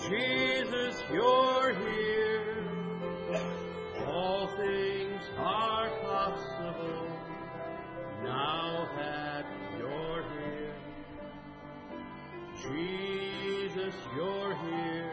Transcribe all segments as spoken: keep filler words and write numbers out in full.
Jesus, you're here. All things are possible now that you're here. Jesus, you're here.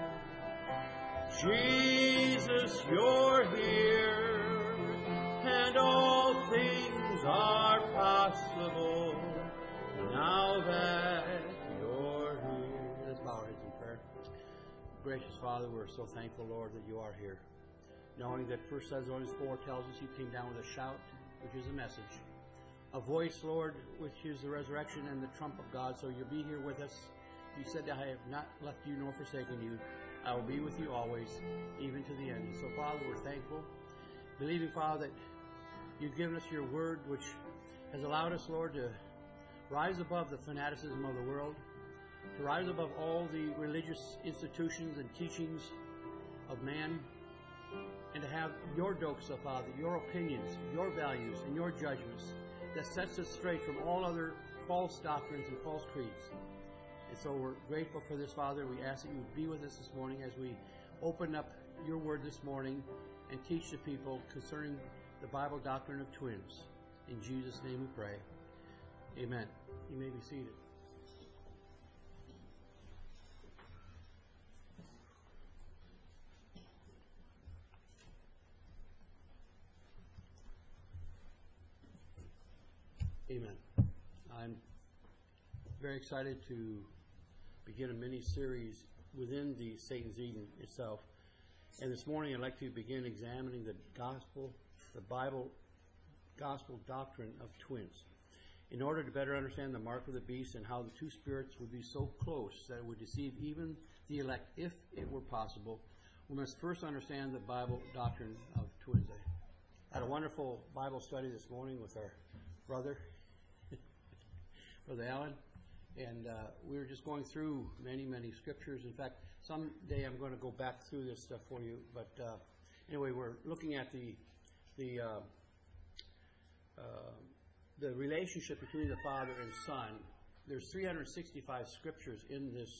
Jesus, you're here. And all things are possible now that you're here. Let's bow our heads in prayer. Gracious Father, we're so thankful, Lord, that you are here. Knowing that First Thessalonians four tells us you came down with a shout, which is a message. A voice, Lord, which is the resurrection and the trump of God. So you'll be here with us. You said, I have not left you nor forsaken you. I will be with you always, even to the end. So, Father, we're thankful. Believing, Father, that you've given us your word, which has allowed us, Lord, to rise above the fanaticism of the world, to rise above all the religious institutions and teachings of man, and to have your doxa, Father, your opinions, your values, and your judgments that sets us straight from all other false doctrines and false creeds. And so we're grateful for this, Father. We ask that you would be with us this morning as we open up your word this morning and teach the people concerning the Bible doctrine of twins. In Jesus' name we pray. Amen. You may be seated. Amen. I'm very excited to begin a mini-series within the Satan's Eden itself. And this morning I'd like to begin examining the gospel, the Bible gospel doctrine of twins. In order to better understand the mark of the beast and how the two spirits would be so close that it would deceive even the elect if it were possible, we must first understand the Bible doctrine of twins. I had a wonderful Bible study this morning with our brother, Brother Alan, and uh, we were just going through many, many scriptures. In fact, someday I'm going to go back through this stuff for you. But uh, anyway, we're looking at the the uh, uh, the relationship between the Father and Son. There's three hundred sixty-five scriptures in this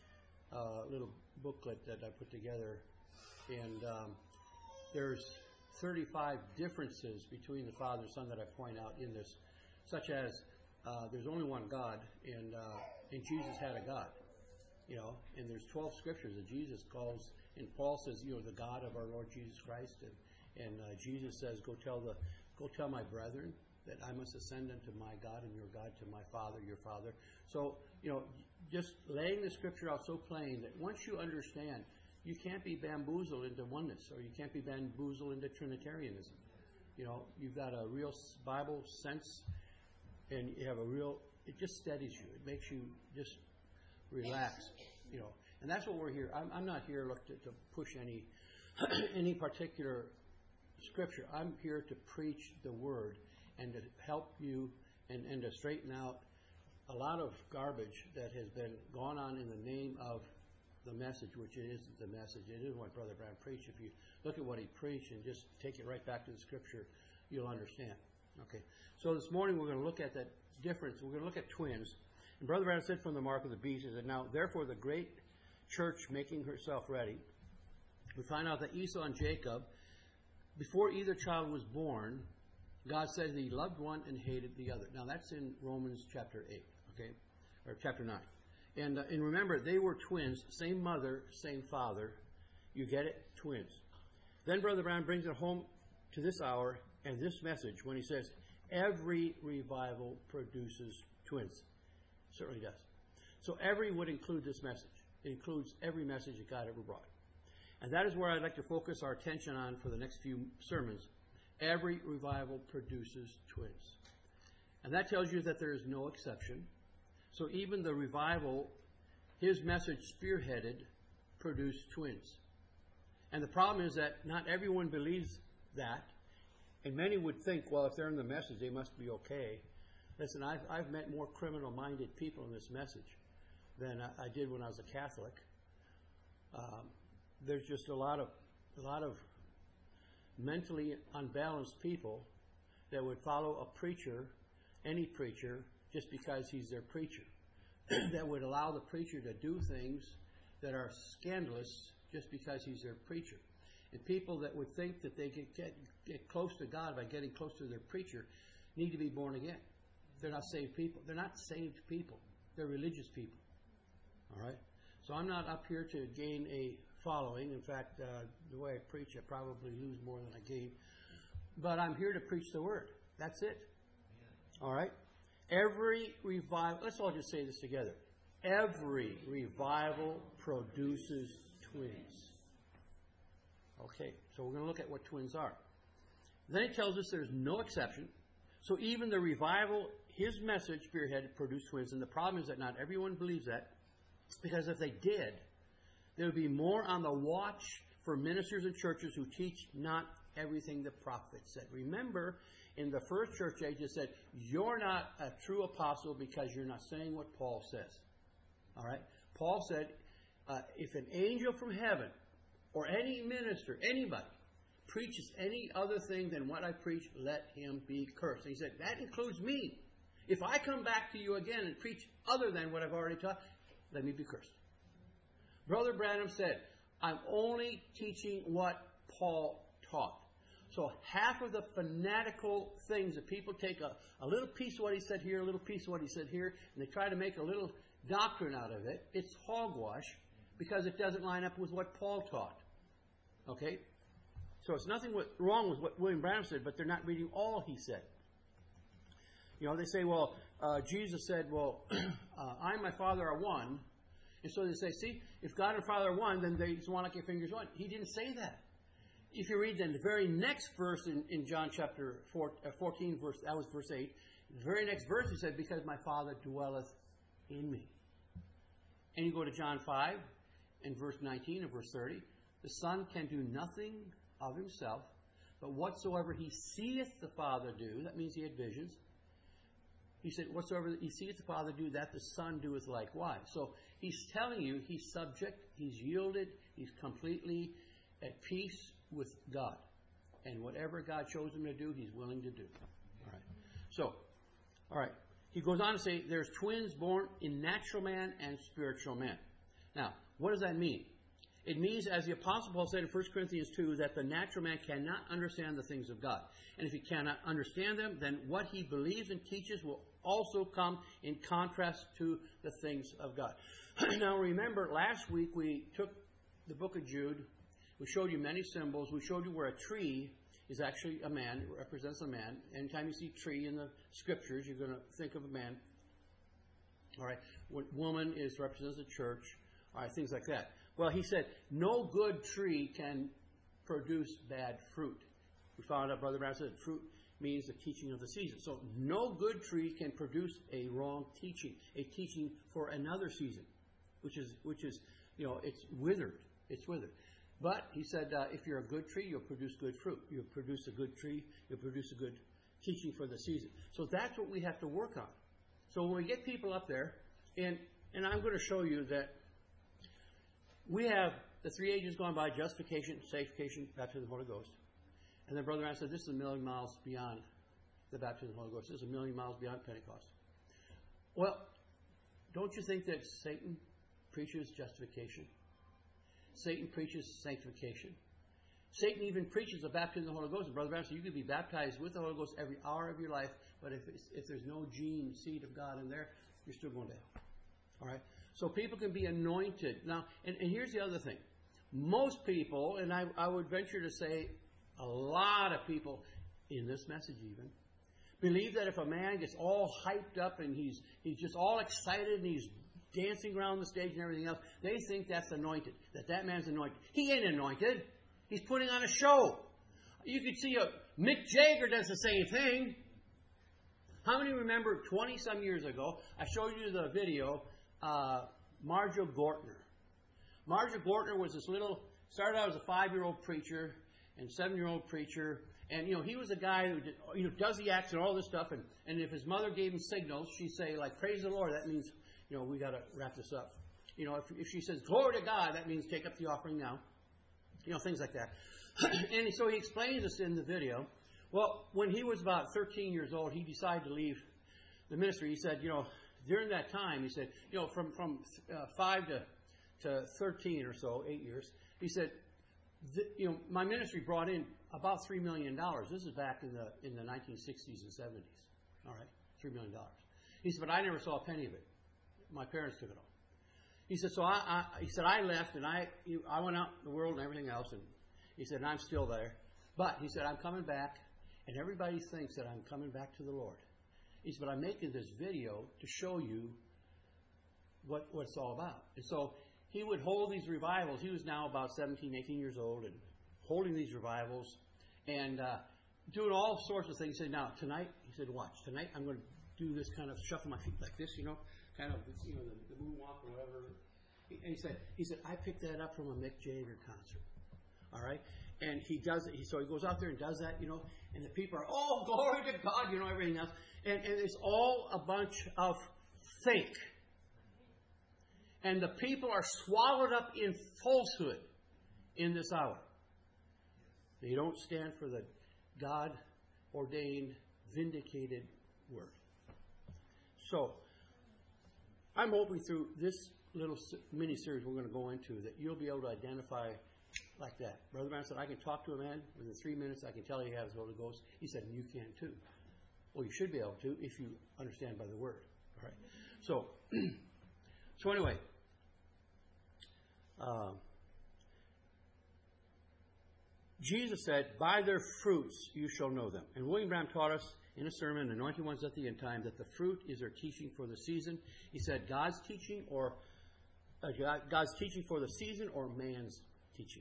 uh, little booklet that I put together, and um, there's thirty-five differences between the Father and Son that I point out in this, such as Uh, there's only one God, and uh, and Jesus had a God, you know. And there's twelve scriptures that Jesus calls, and Paul says, you know, the God of our Lord Jesus Christ, and and uh, Jesus says, go tell the, go tell my brethren that I must ascend unto my God and your God, to my Father, your Father. So, you know, just laying the scripture out so plain that once you understand, you can't be bamboozled into oneness, or you can't be bamboozled into Trinitarianism. You know, you've got a real Bible sense. And you have a real, it just steadies you. It makes you just relax, you know. And that's what we're here. I'm, I'm not here look to, to push any any particular scripture. I'm here to preach the word and to help you and, and to straighten out a lot of garbage that has been gone on in the name of the message, which it isn't the message. It isn't what Brother Brown preached. If you look at what he preached and just take it right back to the scripture, you'll understand. Okay, so this morning we're going to look at that difference. We're going to look at twins. And Brother Brown said from the mark of the beast, he said, now, therefore, the great church making herself ready, we find out that Esau and Jacob, before either child was born, God said he loved one and hated the other. Now, that's in Romans chapter eight, okay, or chapter nine. And, uh, and remember, they were twins, same mother, same father. You get it? Twins. Then Brother Brown brings it home to this hour and this message when he says, every revival produces twins. It certainly does. So every would include this message. It includes every message that God ever brought. And that is where I'd like to focus our attention on for the next few sermons. Every revival produces twins. And that tells you that there is no exception. So even the revival, his message spearheaded, produced twins. And the problem is that not everyone believes that. And many would think, well, if they're in the message, they must be okay. Listen, I've, I've met more criminal-minded people in this message than I, I did when I was a Catholic. Um, there's just a lot of a lot of mentally unbalanced people that would follow a preacher, any preacher, just because he's their preacher. That would allow the preacher to do things that are scandalous just because he's their preacher. And people that would think that they get, get, get close to God by getting close to their preacher need to be born again. They're not saved people. They're not saved people. They're religious people. All right? So I'm not up here to gain a following. In fact, uh, the way I preach, I probably lose more than I gain. But I'm here to preach the Word. That's it. All right? Every revival, let's all just say this together. Every revival produces twins. Okay, so we're going to look at what twins are. Then he tells us there's no exception. So even the revival, his message, spearheaded, produced twins. And the problem is that not everyone believes that. Because if they did, there would be more on the watch for ministers and churches who teach not everything the prophet said. Remember, in the first church age, it said, you're not a true apostle because you're not saying what Paul says. All right? Paul said, uh, if an angel from heaven or any minister, anybody, preaches any other thing than what I preach, let him be cursed. And he said, that includes me. If I come back to you again and preach other than what I've already taught, let me be cursed. Brother Branham said, I'm only teaching what Paul taught. So half of the fanatical things that people take a, a little piece of what he said here, a little piece of what he said here, and they try to make a little doctrine out of it, it's hogwash because it doesn't line up with what Paul taught. Okay? So it's nothing wrong with what William Branham said, but they're not reading all he said. You know, they say, well, uh, Jesus said, well, uh, I and my Father are one. And so they say, see, if God and Father are one, then they just want to get fingers one. He didn't say that. If you read then the very next verse in, in John chapter four, uh, fourteen, verse, that was verse eight, the very next verse he said, because my Father dwelleth in me. And you go to John five and verse nineteen and verse thirty, the Son can do nothing of himself, but whatsoever he seeth the Father do, that means he had visions. He said, whatsoever he seeth the Father do, that the Son doeth likewise. So he's telling you he's subject, he's yielded, he's completely at peace with God. And whatever God shows him to do, he's willing to do. All right. So, all right. He goes on to say, there's twins born in natural man and spiritual man. Now, what does that mean? It means, as the Apostle Paul said in First Corinthians two, that the natural man cannot understand the things of God. And if he cannot understand them, then what he believes and teaches will also come in contrast to the things of God. Now, remember, last week we took the book of Jude. We showed you many symbols. We showed you where a tree is actually a man. It represents a man. Anytime you see tree in the scriptures, you're going to think of a man. All right. What woman is represents the church. All right, things like that. Well, he said, no good tree can produce bad fruit. We found out, Brother Brown said, fruit means the teaching of the season. So no good tree can produce a wrong teaching, a teaching for another season, which is, which is, you know, it's withered. It's withered. But he said, uh, if you're a good tree, you'll produce good fruit. You'll produce a good tree. You'll produce a good teaching for the season. So that's what we have to work on. So when we get people up there, and and I'm going to show you that we have the three ages gone by: justification, sanctification, baptism of the Holy Ghost. And then Brother Ryan said, this is a million miles beyond the baptism of the Holy Ghost. This is a million miles beyond Pentecost. Well, don't you think that Satan preaches justification? Satan preaches sanctification. Satan even preaches the baptism of the Holy Ghost. And Brother Brown said, you could be baptized with the Holy Ghost every hour of your life, but if it's, if there's no gene, seed of God in there, you're still going to hell. All right? So people can be anointed. Now, and, and here's the other thing. Most people, and I, I would venture to say a lot of people in this message even, believe that if a man gets all hyped up and he's he's just all excited and he's dancing around the stage and everything else, they think that's anointed, that that man's anointed. He ain't anointed. He's putting on a show. You could see a Mick Jagger does the same thing. How many remember twenty-some years ago, I showed you the video, uh, Marjoe Gortner. Marjoe Gortner was this little, started out as a five-year-old preacher and seven-year-old preacher. And, you know, he was a guy who did, you know, does the acts and all this stuff. And, and if his mother gave him signals, she'd say, like, praise the Lord. That means, you know, we got to wrap this up. You know, if, if she says, glory to God, that means take up the offering now. You know, things like that. And so he explains this in the video. Well, when he was about thirteen years old, he decided to leave the ministry. He said, you know, during that time, he said, you know, from, from uh, five to to thirteen or so, eight years, he said, th- you know, my ministry brought in about three million dollars. This is back in the in the nineteen sixties and seventies. All right, three million dollars. He said, but I never saw a penny of it. My parents took it all. He said, so I, I he said, I left and I I went out in the world and everything else, and he said, and I'm still there. But he said, I'm coming back, and everybody thinks that I'm coming back to the Lord. He said, but I'm making this video to show you what, what it's all about. And so he would hold these revivals. He was now about seventeen, eighteen years old, and holding these revivals and uh, doing all sorts of things. He said, now, tonight, he said, watch, tonight I'm going to do this kind of, shuffle my feet like this, you know, kind of, you know, the, the moonwalk or whatever. And he said, he said, I picked that up from a Mick Jagger concert. All right? And he does it. He, so he goes out there and does that, you know, and the people are, oh, glory to God, you know, everything else. And, and it's all a bunch of fake. And the people are swallowed up in falsehood in this hour. They don't stand for the God-ordained, vindicated word. So, I'm hoping through this little mini-series we're going to go into that you'll be able to identify like that. Brother Branham said, I can talk to a man within three minutes. I can tell he has the Holy Ghost. He said, and you can too. Well, you should be able to if you understand by the Word. All right. So, so anyway, uh, Jesus said, by their fruits you shall know them. And William Branham taught us in a sermon, Anointed Ones at the End Time, that the fruit is their teaching for the season. He said, God's teaching or uh, God's teaching for the season or man's teaching.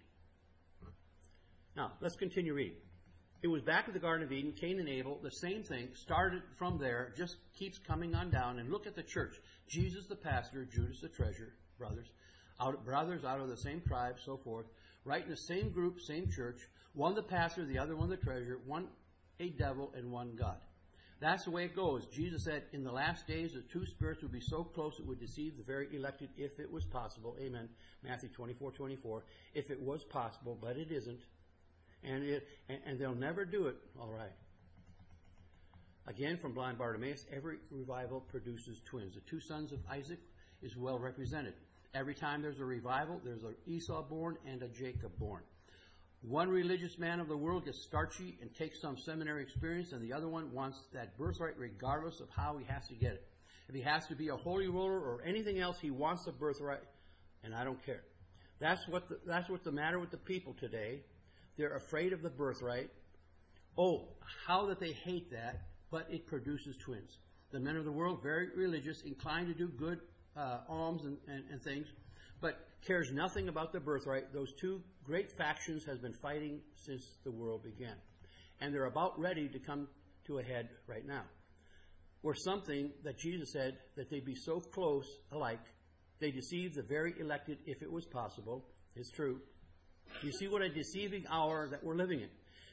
Now, let's continue reading. It was back at the Garden of Eden, Cain and Abel, the same thing, started from there, just keeps coming on down. And look at the church. Jesus the pastor, Judas the treasurer, brothers, out, brothers out of the same tribe, so forth, right in the same group, same church, one the pastor, the other one the treasurer, one a devil, and one God. That's the way it goes. Jesus said, in the last days, the two spirits would be so close it would deceive the very elected if it was possible. Amen. Matthew twenty-four twenty-four. If it was possible, but it isn't. And, it, and, and they'll never do it. All right. Again, from blind Bartimaeus, every revival produces twins. The two sons of Isaac is well represented. Every time there's a revival, there's an Esau born and a Jacob born. One religious man of the world gets starchy and takes some seminary experience, and the other one wants that birthright regardless of how he has to get it. If he has to be a holy roller or anything else, he wants the birthright, and I don't care. That's what the, that's what's the matter with the people today. They're afraid of the birthright. Oh, how that they hate that, but it produces twins. The men of the world, very religious, inclined to do good uh, alms and, and, and things, but cares nothing about the birthright. Those two great factions has been fighting since the world began. And they're about ready to come to a head right now. Or something that Jesus said that they'd be so close alike, they deceive the very elected if it was possible. It's true. You see what a deceiving hour that we're living in.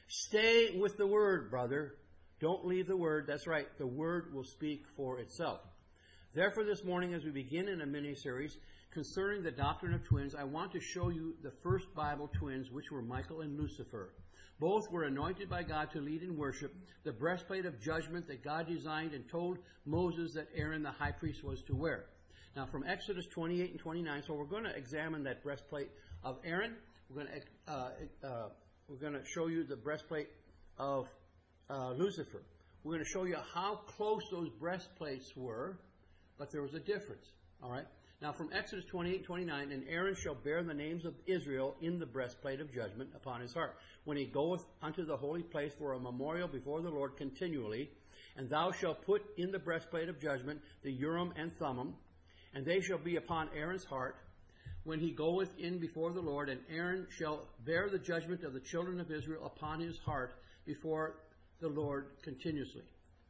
Stay with the Word, brother. Don't leave the Word. That's right. The Word will speak for itself. Therefore, this morning, as we begin in a mini-series concerning the doctrine of twins, I want to show you the first Bible twins, which were Michael and Lucifer. Both were anointed by God to lead in worship, the breastplate of judgment that God designed and told Moses that Aaron the high priest was to wear. Now, from Exodus twenty-eight and twenty-nine, so we're going to examine that breastplate of Aaron. We're going to uh, uh, we're going to show you the breastplate of uh, Lucifer. We're going to show you how close those breastplates were, but there was a difference. All right. Now, from Exodus twenty-eight and twenty-nine, and Aaron shall bear the names of Israel in the breastplate of judgment upon his heart, when he goeth unto the holy place for a memorial before the Lord continually. And thou shalt put in the breastplate of judgment the Urim and Thummim, and they shall be upon Aaron's heart when he goeth in before the Lord. And Aaron shall bear the judgment of the children of Israel upon his heart before the Lord continuously.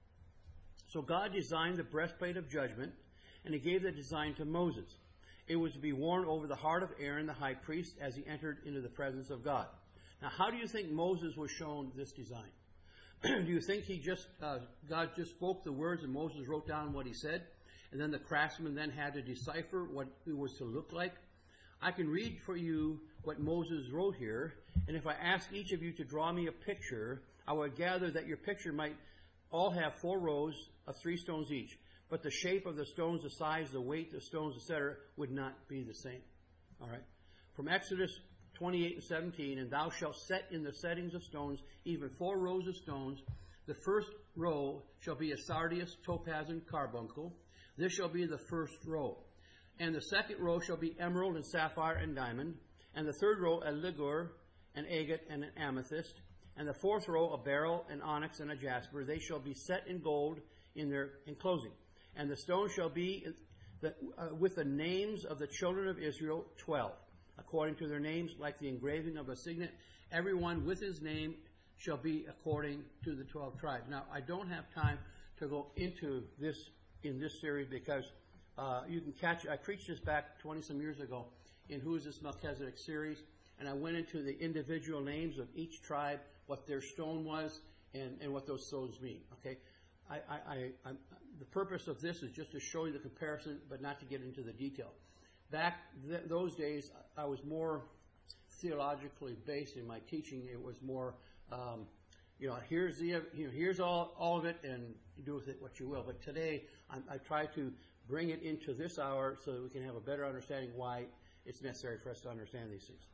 So God designed the breastplate of judgment, and he gave the design to Moses. It was to be worn over the heart of Aaron the high priest as he entered into the presence of God. Now, how do you think Moses was shown this design? Do you think he just uh, God just spoke the words and Moses wrote down what he said, and then the craftsman then had to decipher what it was to look like? I can read for you what Moses wrote here, and if I ask each of you to draw me a picture, I would gather that your picture might all have four rows of three stones each. But the shape of the stones, the size, the weight of stones, et cetera, would not be the same. All right. From Exodus twenty-eight and seventeen, and thou shalt set in the settings of stones, even four rows of stones. The first row shall be a sardius, topaz, and carbuncle. This shall be the first row. And the second row shall be emerald and sapphire and diamond. And the third row a ligure, an agate, and an amethyst. And the fourth row a beryl, an onyx, and a jasper. They shall be set in gold in their enclosing. And the stones shall be the, uh, with the names of the children of Israel, twelve, according to their names, like the engraving of a signet. Everyone with his name shall be according to the twelve tribes. Now, I don't have time to go into this in this series because uh, you can catch it. I preached this back twenty-some years ago in Who is This Melchizedek series, and I went into the individual names of each tribe, what their stone was, and, and what those stones mean. Okay, I, I, I, I'm, the purpose of this is just to show you the comparison, but not to get into the detail. Back th- those days, I was more theologically based in my teaching. It was more, um, you know, here's the, you know, here's all, all of it, and do with it what you will. But today, I'm, I try to bring it into this hour so that we can have a better understanding why it's necessary for us to understand these things.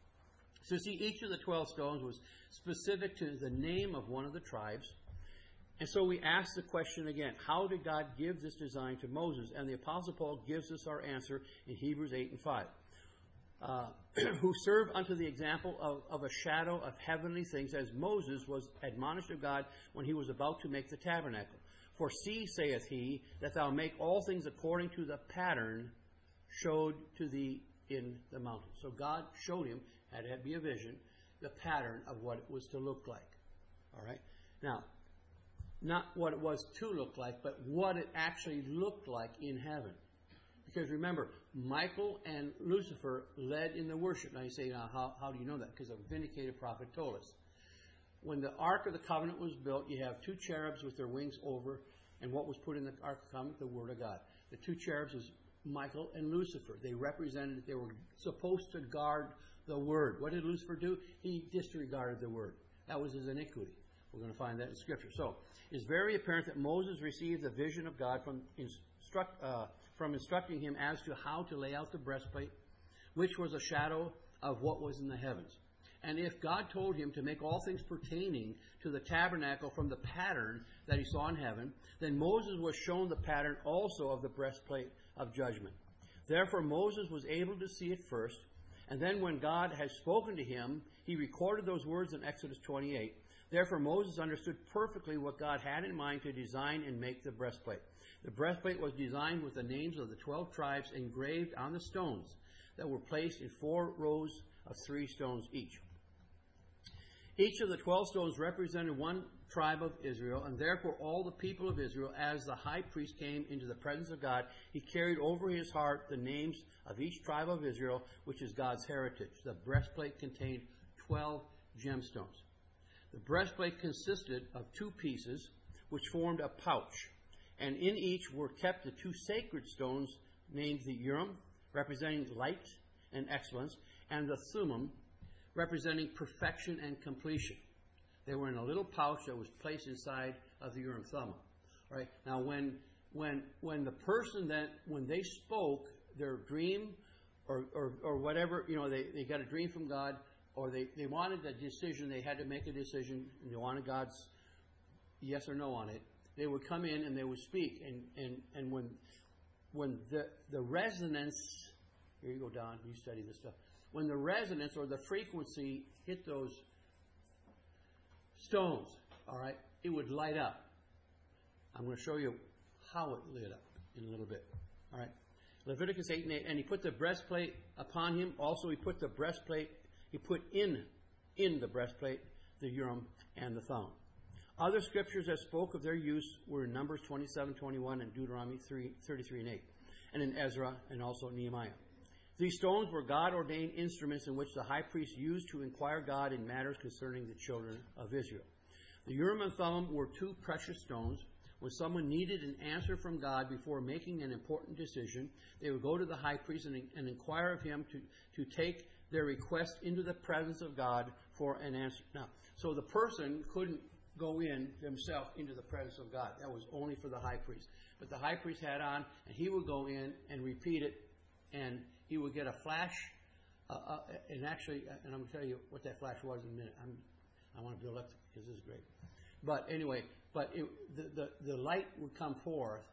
So see, each of the twelve stones was specific to the name of one of the tribes. And so we ask the question again, how did God give this design to Moses? And the Apostle Paul gives us our answer in Hebrews eight and five. Uh, who serve unto the example of, of a shadow of heavenly things, as Moses was admonished of God when he was about to make the tabernacle. For see, saith he, that thou make all things according to the pattern showed to thee in the mountain. So God showed him, had to be a vision, the pattern of what it was to look like. All right? Now, not what it was to look like, but what it actually looked like in heaven. Because remember, Michael and Lucifer led in the worship. Now you say, now how, how do you know that? Because a vindicated prophet told us. When the Ark of the Covenant was built, you have two cherubs with their wings over, and what was put in the Ark of the Covenant? The Word of God. The two cherubs was Michael and Lucifer. They represented that they were supposed to guard the Word. What did Lucifer do? He disregarded the Word. That was his iniquity. We're going to find that in Scripture. So, it's very apparent that Moses received the vision of God from instruct, uh, from instructing him as to how to lay out the breastplate, which was a shadow of what was in the heavens. And if God told him to make all things pertaining to the tabernacle from the pattern that he saw in heaven, then Moses was shown the pattern also of the breastplate of judgment. Therefore, Moses was able to see it first, and then when God had spoken to him, he recorded those words in Exodus twenty-eight. Therefore, Moses understood perfectly what God had in mind to design and make the breastplate. The breastplate was designed with the names of the twelve tribes engraved on the stones that were placed in four rows of three stones each. Each of the twelve stones represented one tribe of Israel, and therefore all the people of Israel, as the high priest came into the presence of God, he carried over his heart the names of each tribe of Israel, which is God's heritage. The breastplate contained twelve gemstones. The breastplate consisted of two pieces, which formed a pouch, and in each were kept the two sacred stones named the Urim, representing light and excellence, and the Thummim, representing perfection and completion. They were in a little pouch that was placed inside of the Urim Thummim. All right. Now, when when when the person that when they spoke their dream or or, or whatever, you know, they, they got a dream from God, or they, they wanted a decision, they had to make a decision, and they wanted God's yes or no on it, they would come in and they would speak. And, and, and when when the the resonance, here you go, Don, you study this stuff. When the resonance or the frequency hit those stones, all right, it would light up. I'm going to show you how it lit up in a little bit. All right. Leviticus eight and eight. And he put the breastplate upon him. Also, he put the breastplate, he put in, in the breastplate the Urim and the Thummim. Other scriptures that spoke of their use were in Numbers twenty-seven, twenty-one, and Deuteronomy three, thirty-three and eight, and in Ezra and also Nehemiah. These stones were God-ordained instruments in which the high priest used to inquire God in matters concerning the children of Israel. The Urim and Thummim were two precious stones. When someone needed an answer from God before making an important decision, they would go to the high priest and, and inquire of him to, to take their request into the presence of God for an answer. Now, so the person couldn't go in himself into the presence of God. That was only for the high priest. But the high priest had on, and he would go in and repeat it, and he would get a flash, uh, uh, and actually, uh, and I'm going to tell you what that flash was in a minute. I'm, I want to build up because this is great. But anyway, but it, the, the the light would come forth,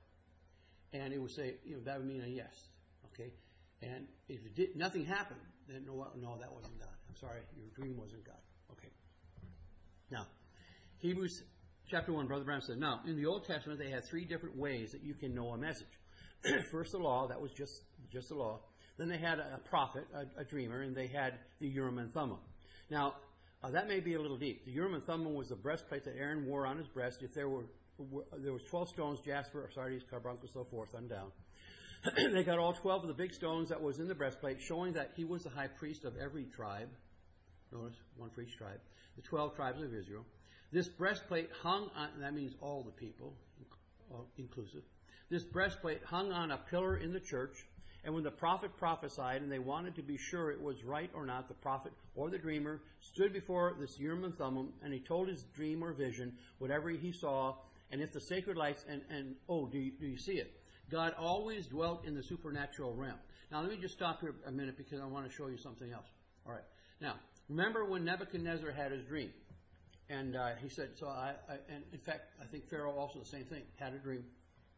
and it would say, you know, that would mean a yes, okay? And if it did, nothing happened, then no, no, that wasn't God. I'm sorry, your dream wasn't God. Okay. Now, Hebrews chapter one, Brother Brown said, now, in the Old Testament, they had three different ways that you can know a message. First, the law, that was just, just the law. Then they had a prophet, a, a dreamer, and they had the Urim and Thummim. Now, uh, that may be a little deep. The Urim and Thummim was the breastplate that Aaron wore on his breast. If there were, were there was twelve stones, jasper, sardis, carbuncle, so forth, on down. They got all twelve of the big stones that was in the breastplate, showing that he was the high priest of every tribe. Notice, one for each tribe. The twelve tribes of Israel. This breastplate hung on, that means all the people, inclusive. This breastplate hung on a pillar in the church, and when the prophet prophesied and they wanted to be sure it was right or not, the prophet or the dreamer stood before this Urim and Thummim, and he told his dream or vision, whatever he saw, and if the sacred lights, and, and oh, do you, do you see it? God always dwelt in the supernatural realm. Now, let me just stop here a minute because I want to show you something else. All right. Now, remember when Nebuchadnezzar had his dream? And uh, he said, so I, I, and in fact, I think Pharaoh also the same thing, had a dream.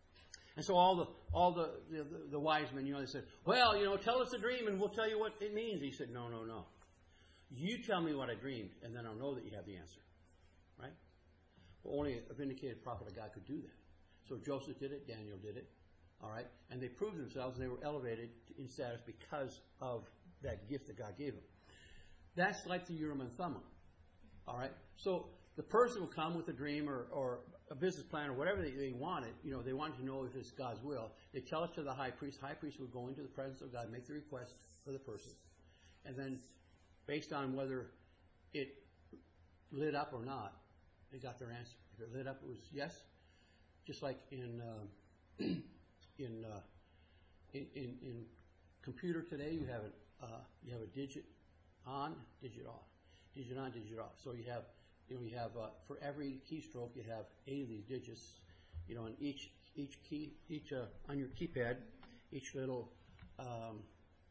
And so all the all the, the, the wise men, you know, they said, well, you know, tell us the dream and we'll tell you what it means. He said, no, no, no. You tell me what I dreamed, and then I'll know that you have the answer. Right? Well, only a vindicated prophet of God could do that. So Joseph did it, Daniel did it. All right? And they proved themselves, and they were elevated in status because of that gift that God gave them. That's like the Urim and Thummim. All right? So the person will come with a dream or, or a business plan or whatever they, they wanted. You know, they wanted to know if it's God's will. They tell it to the high priest. High priest would go into the presence of God, make the request for the person. And then, based on whether it lit up or not, they got their answer. If it lit up, it was yes. Just like in uh, in, uh, in in in computer today, you have a uh, you have a digit on, digit off, digit on, digit off. So you have you know you have uh, for every keystroke you have eight of these digits. You know, and each each key each uh, on your keypad, each little um,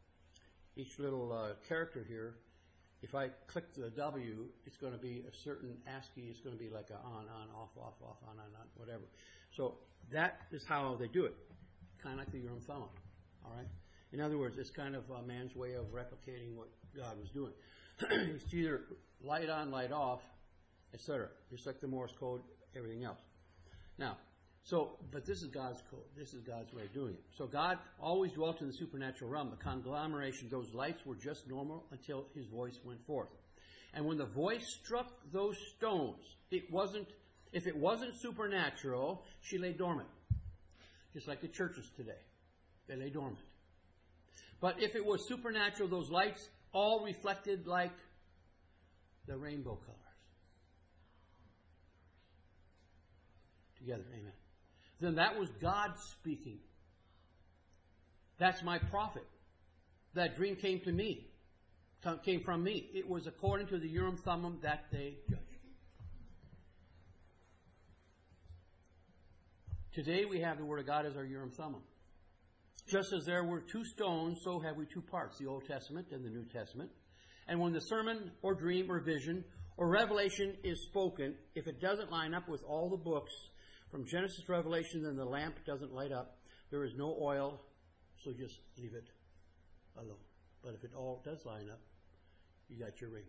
each little uh, character here. If I click the W, it's going to be a certain ASCII. It's going to be like a on, on, off, off, off, on, on, on, whatever. So that is how they do it, kind of like the Urim Thummim. All right. In other words, it's kind of a man's way of replicating what God was doing. It's either light on, light off, et cetera. Just like the Morse code, everything else. Now, so, but this is God's code. This is God's way of doing it. So God always dwelt in the supernatural realm. The conglomeration, those lights were just normal until his voice went forth. And when the voice struck those stones, it wasn't, if it wasn't supernatural, she lay dormant. Just like the churches today. They lay dormant. But if it was supernatural, those lights all reflected like the rainbow colors. Together, amen. Then that was God speaking. That's my prophet. That dream came to me, came from me. It was according to the Urim Thummim that they judged. Today we have the Word of God as our Urim Thummim. Just as there were two stones, so have we two parts, the Old Testament and the New Testament. And when the sermon or dream or vision or revelation is spoken, if it doesn't line up with all the books, from Genesis to Revelation, then the lamp doesn't light up. There is no oil, so just leave it alone. But if it all does line up, you got your rainbow.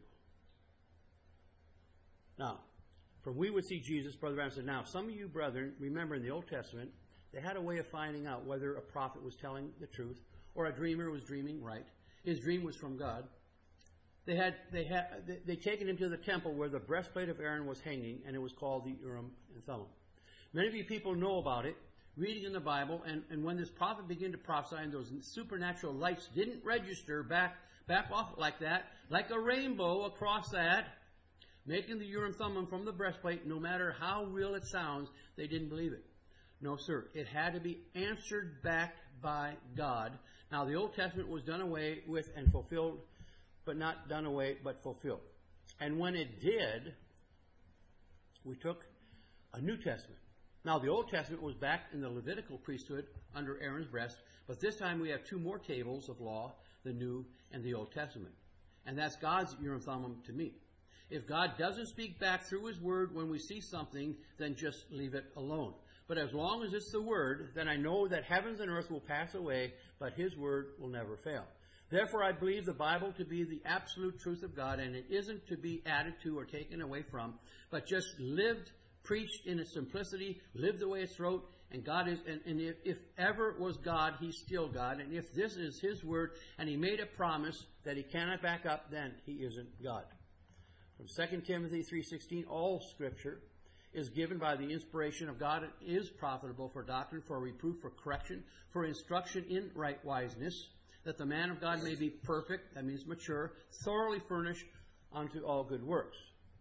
Now, from we would see Jesus, Brother Brown said, now, some of you brethren, remember in the Old Testament, they had a way of finding out whether a prophet was telling the truth or a dreamer was dreaming right. His dream was from God. They had they had they, they taken him to the temple where the breastplate of Aaron was hanging, and it was called the Urim and Thummim. Many of you people know about it, reading in the Bible, and, and when this prophet began to prophesy and those supernatural lights didn't register back back off like that, like a rainbow across that, making the Urim Thummim from the breastplate, no matter how real it sounds, they didn't believe it. No, sir. It had to be answered back by God. Now, the Old Testament was done away with and fulfilled, but not done away, but fulfilled. And when it did, we took a New Testament. Now, the Old Testament was back in the Levitical priesthood under Aaron's breast, but this time we have two more tables of law, the New and the Old Testament. And that's God's Urim Thummim to me. If God doesn't speak back through His Word when we see something, then just leave it alone. But as long as it's the Word, then I know that heavens and earth will pass away, but His Word will never fail. Therefore, I believe the Bible to be the absolute truth of God, and it isn't to be added to or taken away from, but just lived, preached in its simplicity, lived the way it's wrote, and God is, and, and if, if ever was God, He's still God, and if this is His Word, and He made a promise that He cannot back up, then He isn't God. From Second Timothy three sixteen, all Scripture is given by the inspiration of God and is profitable for doctrine, for reproof, for correction, for instruction in right wiseness, that the man of God may be perfect, that means mature, thoroughly furnished unto all good works.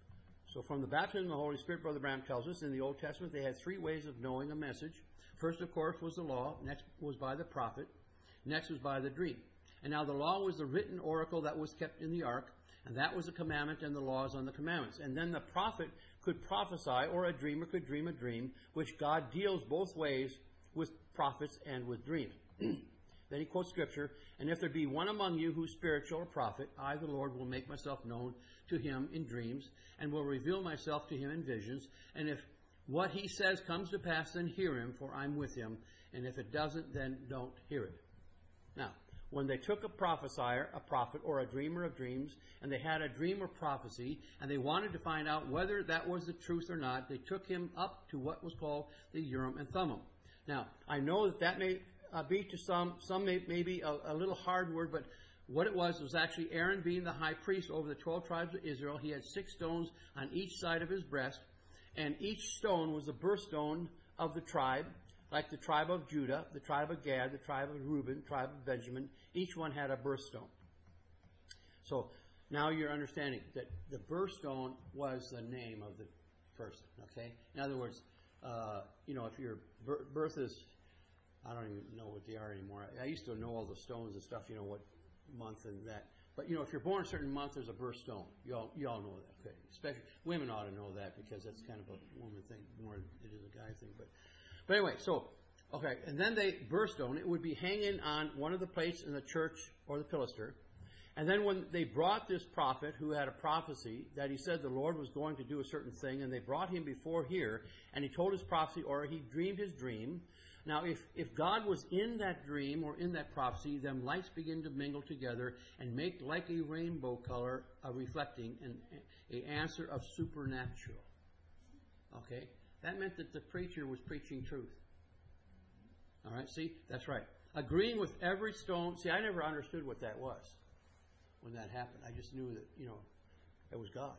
So from the baptism of the Holy Spirit, Brother Branham tells us, in the Old Testament they had three ways of knowing a message. First, of course, was the law. Next was by the prophet. Next was by the dream. And now the law was the written oracle that was kept in the ark, and that was the commandment and the laws on the commandments. And then the prophet could prophesy, or a dreamer could dream a dream, which God deals both ways with prophets and with dreams. Then he quotes Scripture, and if there be one among you who's spiritual or prophet, I, the Lord, will make myself known to him in dreams, and will reveal myself to him in visions. And if what he says comes to pass, then hear him, for I'm with him. And if it doesn't, then don't hear it. Now, when they took a prophesier, a prophet, or a dreamer of dreams, and they had a dream or prophecy, and they wanted to find out whether that was the truth or not, they took him up to what was called the Urim and Thummim. Now, I know that that may uh, be to some, some may, may be a, a little hard word, but what it was was actually Aaron being the high priest over the twelve tribes of Israel. He had six stones on each side of his breast, and each stone was a birthstone of the tribe, like the tribe of Judah, the tribe of Gad, the tribe of Reuben, the tribe of Benjamin. Each one had a birthstone. So now you're understanding that the birthstone was the name of the person, okay? In other words, uh, you know, if your birth is, I don't even know what they are anymore. I used to know all the stones and stuff, you know, what month and that. But, you know, if you're born a certain month, there's a birthstone. You all, you all know that, okay? Especially women ought to know that because that's kind of a woman thing more than it is a guy thing. But, but anyway, so, okay, and then they, birthstone, it would be hanging on one of the plates in the church or the pilaster. And then when they brought this prophet who had a prophecy that he said the Lord was going to do a certain thing, and they brought him before here, and he told his prophecy, or he dreamed his dream. Now, if, if God was in that dream or in that prophecy, then lights begin to mingle together and make like a rainbow color, a reflecting, an a answer of supernatural. Okay? That meant that the preacher was preaching truth. All right? See? That's right. Agreeing with every stone. See, I never understood what that was when that happened. I just knew that, you know, it was God.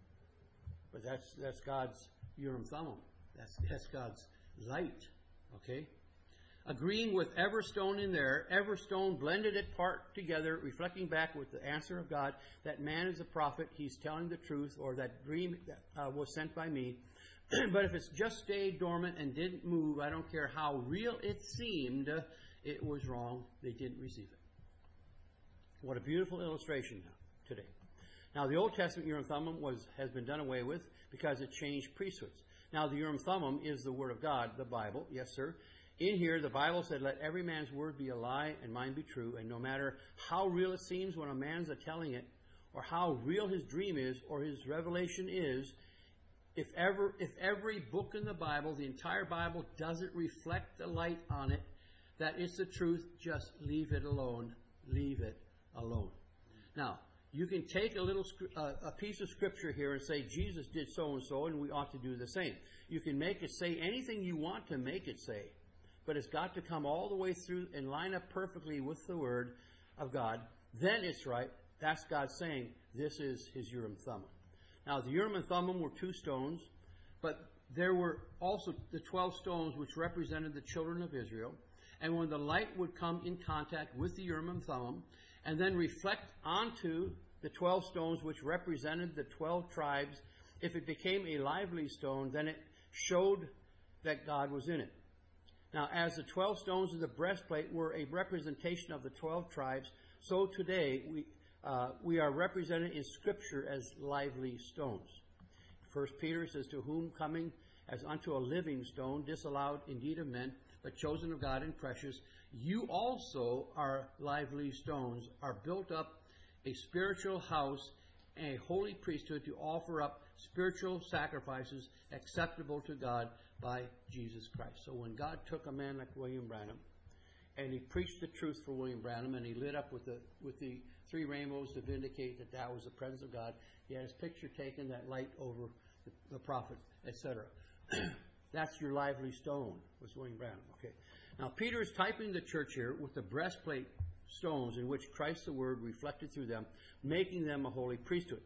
But that's that's God's Urim Thummim. That's, that's God's light. Okay? Agreeing with every stone in there, every stone blended it part together, reflecting back with the answer of God that man is a prophet, he's telling the truth, or that dream uh, was sent by me. But if it's just stayed dormant and didn't move, I don't care how real it seemed, it was wrong. They didn't receive it. What a beautiful illustration now, today. Now, the Old Testament Urim Thummim was, has been done away with because it changed priesthoods. Now, the Urim Thummim is the Word of God, the Bible. Yes, sir. In here, the Bible said, let every man's word be a lie and mine be true. And no matter how real it seems when a man's a telling it, or how real his dream is, or his revelation is, if ever, if every book in the Bible, the entire Bible, doesn't reflect the light on it, that it's the truth, just leave it alone. Leave it alone. Now, you can take a little uh, a piece of Scripture here and say, Jesus did so-and-so, and we ought to do the same. You can make it say anything you want to make it say, but it's got to come all the way through and line up perfectly with the Word of God. Then it's right. That's God saying, this is His Urim Thummim. Now, the Urim and Thummim were two stones, but there were also the twelve stones which represented the children of Israel. And when the light would come in contact with the Urim and Thummim, and then reflect onto the twelve stones which represented the twelve tribes, if it became a lively stone, then it showed that God was in it. Now, as the twelve stones of the breastplate were a representation of the twelve tribes, so today we uh, we are represented in Scripture as lively stones. First Peter says, to whom coming as unto a living stone, disallowed indeed of men, but chosen of God and precious. You also are lively stones, are built up a spiritual house, a holy priesthood to offer up spiritual sacrifices acceptable to God by Jesus Christ. So when God took a man like William Branham, and he preached the truth for William Branham, and he lit up with the with the three rainbows to vindicate that that was the presence of God. He had his picture taken, that light over the, the prophet, et cetera. That's your lively stone, was William Branham. Okay. Now Peter is typing the church here with the breastplate stones in which Christ the Word reflected through them, making them a holy priesthood.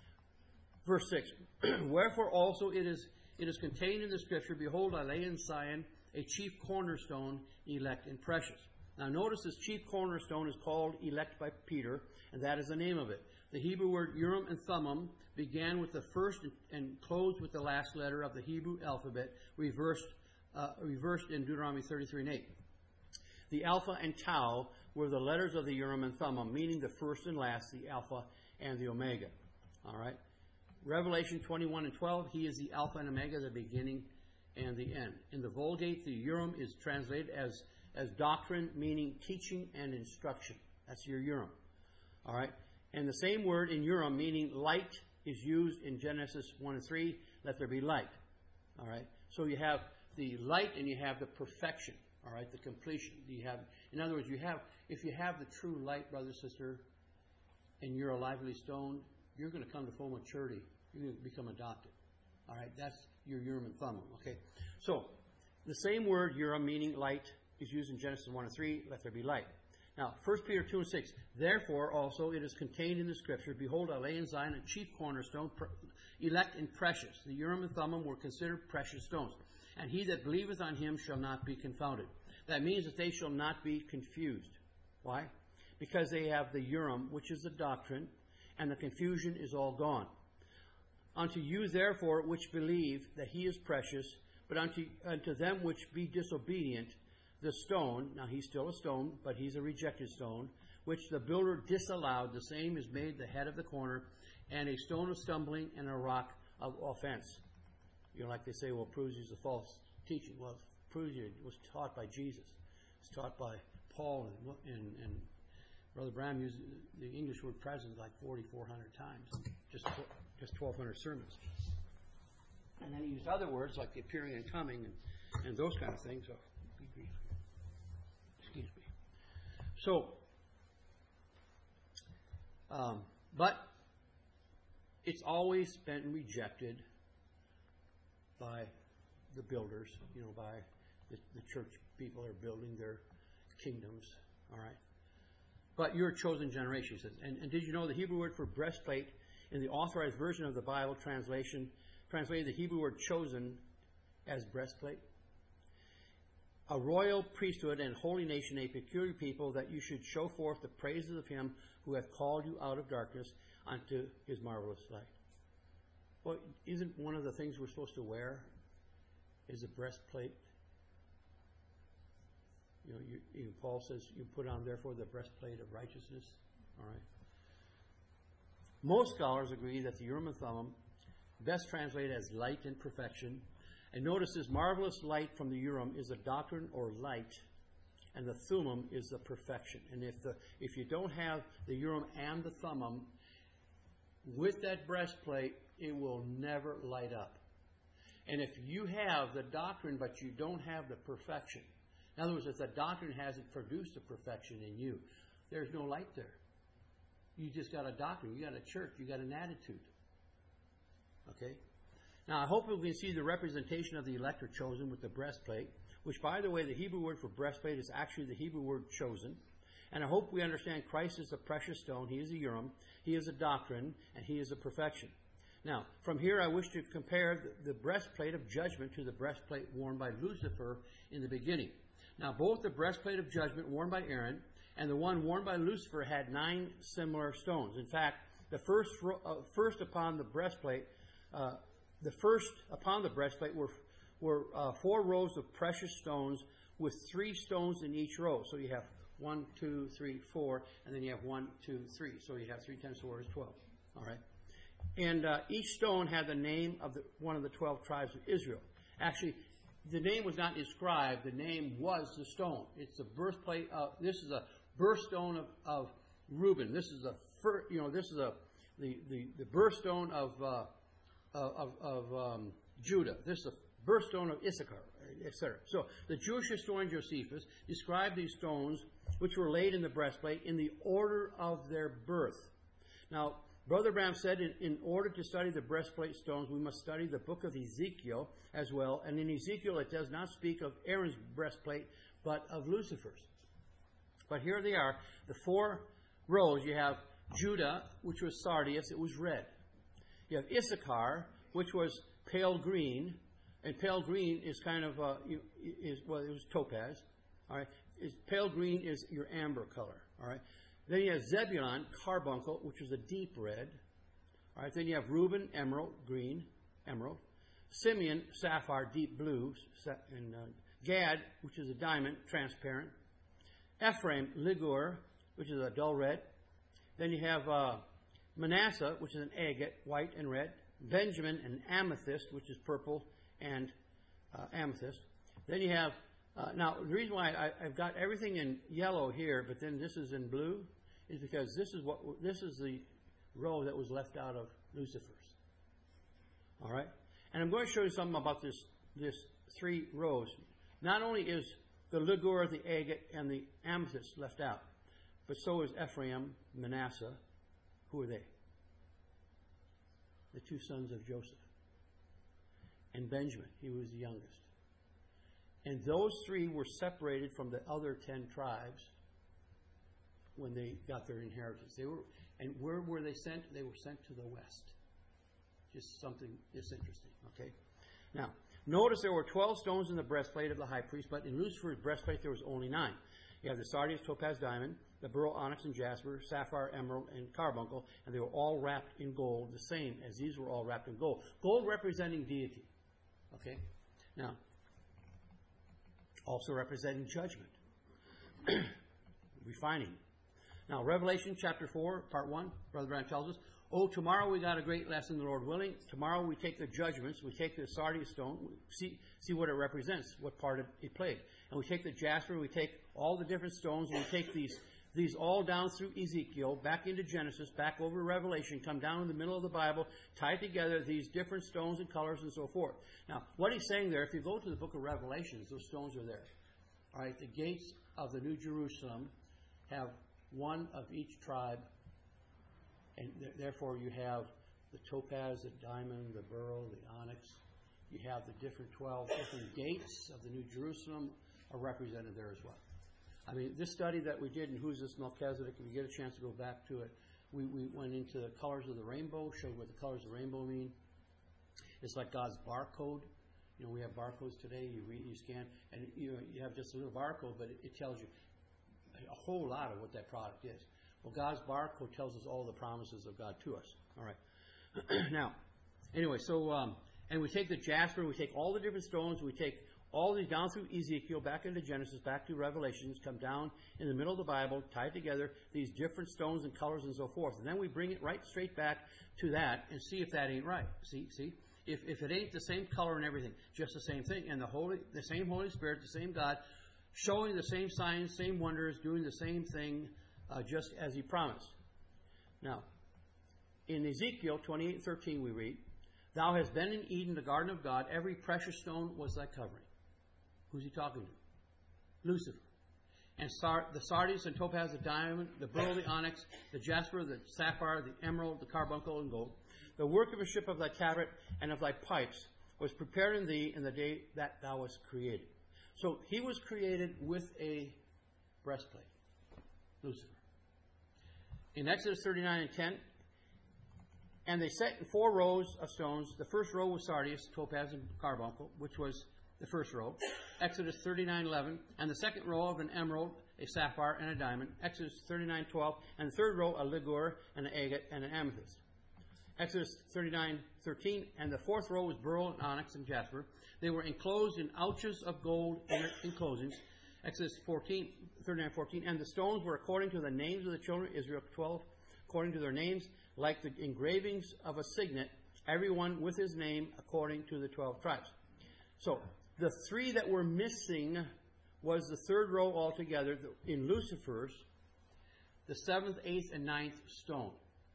Verse six. Wherefore also it is it is contained in the Scripture, behold, I lay in Zion a chief cornerstone, elect and precious. Now notice this chief cornerstone is called elect by Peter, and that is the name of it. The Hebrew word Urim and Thummim began with the first and closed with the last letter of the Hebrew alphabet, reversed uh, reversed in Deuteronomy thirty-three and eight. The Alpha and Tau were the letters of the Urim and Thummim, meaning the first and last, the Alpha and the Omega. All right. Revelation twenty-one and twelve, he is the Alpha and Omega, the beginning and the end. In the Vulgate, the Urim is translated as, as doctrine, meaning teaching and instruction. That's your Urim. All right. And the same word in Urim, meaning light, is used in Genesis one and three, let there be light. All right. So you have the light and you have the perfection. All right, the completion. You have, in other words, you have, if you have the true light, brother, sister, and you're a lively stone, you're going to come to full maturity. You're going to become adopted. All right, that's your Urim and Thummim. Okay, so the same word Urim, meaning light, is used in Genesis one and three. Let there be light. Now, First Peter two and six. Therefore, also it is contained in the Scripture. Behold, I lay in Zion a chief cornerstone, elect and precious. The Urim and Thummim were considered precious stones. And he that believeth on him shall not be confounded. That means that they shall not be confused. Why? Because they have the Urim, which is the doctrine, and the confusion is all gone. Unto you, therefore, which believe that he is precious, but unto, unto them which be disobedient, the stone, now he's still a stone, but he's a rejected stone, which the builder disallowed, the same is made the head of the corner, and a stone of stumbling and a rock of offense. You know, like they say, well, proves he's a false teaching. Well, proves it was taught by Jesus. It's taught by Paul, and, and, and Brother Branham used the English word present like forty-four hundred times, just just twelve hundred sermons. And then he used other words like the appearing and coming and, and those kind of things. So, excuse me. So, um, but it's always been rejected by the builders, you know, by the, the church people that are building their kingdoms, all right? But you're a chosen generation, he says. And, and did you know the Hebrew word for breastplate in the authorized version of the Bible translation translated the Hebrew word chosen as breastplate? A royal priesthood and holy nation, a peculiar people, that you should show forth the praises of him who hath called you out of darkness unto his marvelous light. Well, isn't one of the things we're supposed to wear is a breastplate? You know, you, you, Paul says you put on, therefore, the breastplate of righteousness. All right. Most scholars agree that the Urim and Thummim, best translated as light and perfection, and notice this marvelous light from the Urim is the doctrine or light, and the Thummim is the perfection. And if the if you don't have the Urim and the Thummim with that breastplate, it will never light up. And if you have the doctrine but you don't have the perfection, in other words, if the doctrine hasn't produced the perfection in you, there's no light there. You just got a doctrine, you got a church, you got an attitude. Okay? Now, I hope we can see the representation of the elect or chosen with the breastplate, which, by the way, the Hebrew word for breastplate is actually the Hebrew word chosen. And I hope we understand Christ is the precious stone, he is the Urim, he is a doctrine, and he is a perfection. Now, from here I wish to compare the, the breastplate of judgment to the breastplate worn by Lucifer in the beginning. Now, both the breastplate of judgment worn by Aaron and the one worn by Lucifer had nine similar stones. In fact, the first uh, first upon the breastplate, uh, the first upon the breastplate were were uh, four rows of precious stones with three stones in each row. So you have one, two, three, four, and then you have one, two, three. So you have three times four is twelve. All right. And uh, each stone had the name of the, one of the twelve tribes of Israel. Actually, the name was not inscribed. The name was the stone. It's the birthplace. Of, this is a birthstone of, of Reuben. This is a fir, you know. This is a the the, the birthstone of uh, of of um, Judah. This is a birthstone of Issachar, et cetera. So the Jewish historian Josephus described these stones, which were laid in the breastplate, in the order of their birth. Now, Brother Branham said in, in order to study the breastplate stones, we must study the book of Ezekiel as well. And in Ezekiel, it does not speak of Aaron's breastplate, but of Lucifer's. But here they are, the four rows. You have Judah, which was sardius, it was red. You have Issachar, which was pale green, and pale green is kind of, uh, is well, it was topaz. All right, is pale green is your amber color. All right. Then you have Zebulun, carbuncle, which is a deep red. All right. Then you have Reuben, emerald, green, emerald. Simeon, sapphire, deep blue, and uh, Gad, which is a diamond, transparent. Ephraim, ligure, which is a dull red. Then you have uh, Manasseh, which is an agate, white and red. Benjamin, an amethyst, which is purple and uh, amethyst. Then you have, uh, now the reason why I, I've got everything in yellow here, but then this is in blue, is because this is what this is the row that was left out of Lucifer's. All right, and I'm going to show you something about this this three rows. Not only is the ligure, the agate, and the amethyst left out, but so is Ephraim, Manasseh. Who are they? The two sons of Joseph. And Benjamin, he was the youngest. And those three were separated from the other ten tribes when they got their inheritance. They were, and where were they sent? They were sent to the west. Just something just interesting, okay? Now, notice there were twelve stones in the breastplate of the high priest, but in Lucifer's breastplate there was only nine. You have the sardius, topaz, diamond, the beryl, onyx, and jasper, sapphire, emerald, and carbuncle, and they were all wrapped in gold, the same as these were all wrapped in gold. Gold representing deity, okay? Now, also representing judgment, refining. Now, Revelation chapter four, part one, Brother Branham tells us, oh, tomorrow we got a great lesson, the Lord willing. Tomorrow we take the judgments, we take the sardius stone, we see, see what it represents, what part it, it played. And we take the jasper, we take all the different stones, and we take these these all down through Ezekiel, back into Genesis, back over Revelation, come down in the middle of the Bible, tie together these different stones and colors and so forth. Now, what he's saying there, if you go to the book of Revelations, those stones are there. All right, the gates of the New Jerusalem have one of each tribe, and th- therefore you have the topaz, the diamond, the beryl, the onyx. You have the different twelve different gates of the New Jerusalem are represented there as well. I mean, this study that we did in Who's This Melchizedek, if you get a chance to go back to it, we, we went into the colors of the rainbow, showed what the colors of the rainbow mean. It's like God's barcode. You know, we have barcodes today. You read, you scan, and you know, you have just a little barcode, but it, it tells you a whole lot of what that product is. Well, God's barcode tells us all the promises of God to us. All right. Now, anyway, so um, and we take the jasper, we take all the different stones, we take all these down through Ezekiel, back into Genesis, back to Revelations, come down in the middle of the Bible, tie together these different stones and colors and so forth. And then we bring it right straight back to that and see if that ain't right. See, see? If if it ain't the same color and everything, just the same thing. And the Holy, the same Holy Spirit, the same God, showing the same signs, same wonders, doing the same thing, uh, just as He promised. Now, in Ezekiel twenty-eight thirteen we read, Thou hast been in Eden, the garden of God. Every precious stone was thy covering. Who's he talking to? Lucifer. And sar- the sardius and topaz, the diamond, the beryl, the onyx, the jasper, the sapphire, the emerald, the carbuncle, and gold. The workmanship of thy tabret and of thy pipes was prepared in thee in the day that thou wast created. So he was created with a breastplate. Lucifer. In Exodus thirty-nine and ten, and they set in four rows of stones. The first row was sardius, topaz, and carbuncle, which was the first row. Exodus thirty-nine eleven, and the second row of an emerald, a sapphire, and a diamond. Exodus thirty-nine twelve, and the third row a ligure, and an agate, and an amethyst. Exodus thirty-nine thirteen, and the fourth row was beryl, and onyx, and jasper. They were enclosed in ouches of gold inner enclosings. Exodus fourteen, thirty-nine fourteen, and the stones were according to the names of the children of Israel, twelve, according to their names, like the engravings of a signet, everyone with his name according to the twelve tribes. So, The three that were missing was the third row altogether in Lucifer's, the seventh, eighth, and ninth stone.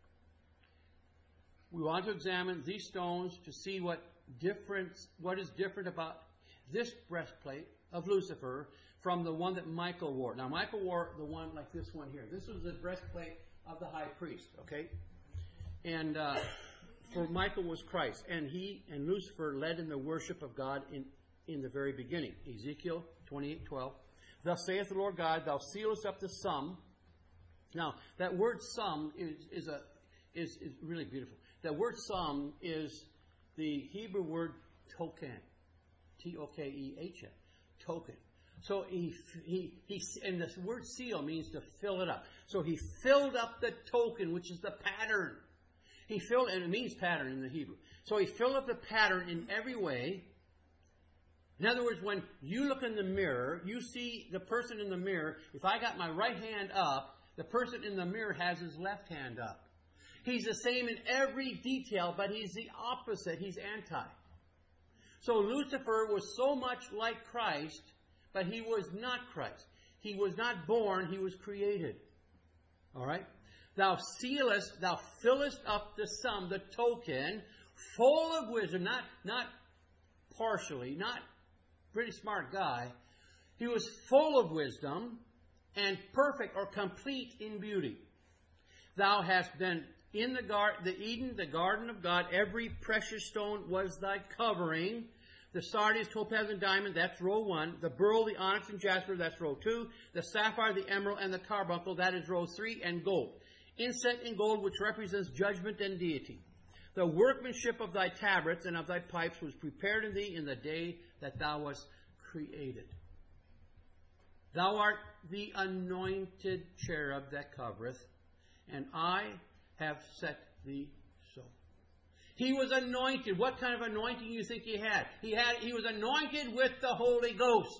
We want to examine these stones to see what difference, what is different about this breastplate of Lucifer from the one that Michael wore. Now, Michael wore the one like this one here. This was the breastplate of the high priest, okay? And uh, for Michael was Christ. And he and Lucifer led in the worship of God in, in the very beginning. Ezekiel twenty-eight twelve. Thus saith the Lord God, thou sealest up the sum. Now, that word sum is, is, a, is, is really beautiful. That word sum is the Hebrew word token. T O K E H N. Token. So he, he, he, and this word seal means to fill it up. So he filled up the token, which is the pattern. He filled, and it means pattern in the Hebrew. So he filled up the pattern in every way. In other words, when you look in the mirror, you see the person in the mirror. If I got my right hand up, the person in the mirror has his left hand up. He's the same in every detail, but he's the opposite. He's anti. So Lucifer was so much like Christ, but he was not Christ. He was not born, he was created. All right? Thou sealest, thou fillest up the sum, the token, full of wisdom, not, not partially, not pretty smart guy. He was full of wisdom and perfect or complete in beauty. Thou hast been in the gar- the Eden, the garden of God, every precious stone was thy covering. The sardius, topaz, and diamond, that's row one. The beryl, the onyx, and jasper, that's row two. The sapphire, the emerald, and the carbuncle, that is row three. And gold. Inset in gold, which represents judgment and deity. The workmanship of thy tabrets and of thy pipes was prepared in thee in the day that thou wast created. Thou art the anointed cherub that covereth, and I have set thee so. He was anointed. What kind of anointing do you think he had? He had he was anointed with the Holy Ghost.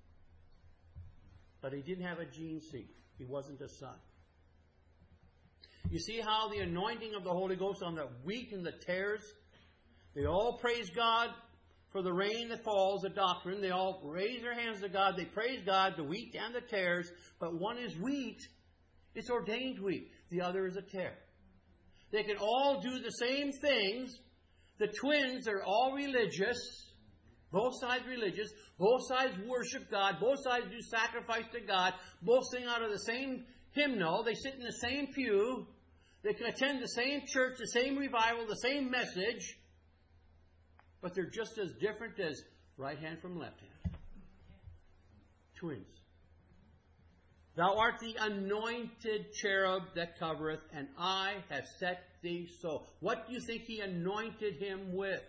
But he didn't have a gene seed. He wasn't a son. You see how the anointing of the Holy Ghost on the wheat and the tares, they all praise God for the rain that falls, the doctrine. They all raise their hands to God. They praise God, the wheat and the tares. But one is wheat. It's ordained wheat. The other is a tare. They can all do the same things. The twins are all religious. Both sides religious. Both sides worship God. Both sides do sacrifice to God. Both sing out of the same hymnal. They sit in the same pew. They can attend the same church, the same revival, the same message. But they're just as different as right hand from left hand. Twins. Thou art the anointed cherub that covereth, and I have set thee so. What do you think he anointed him with?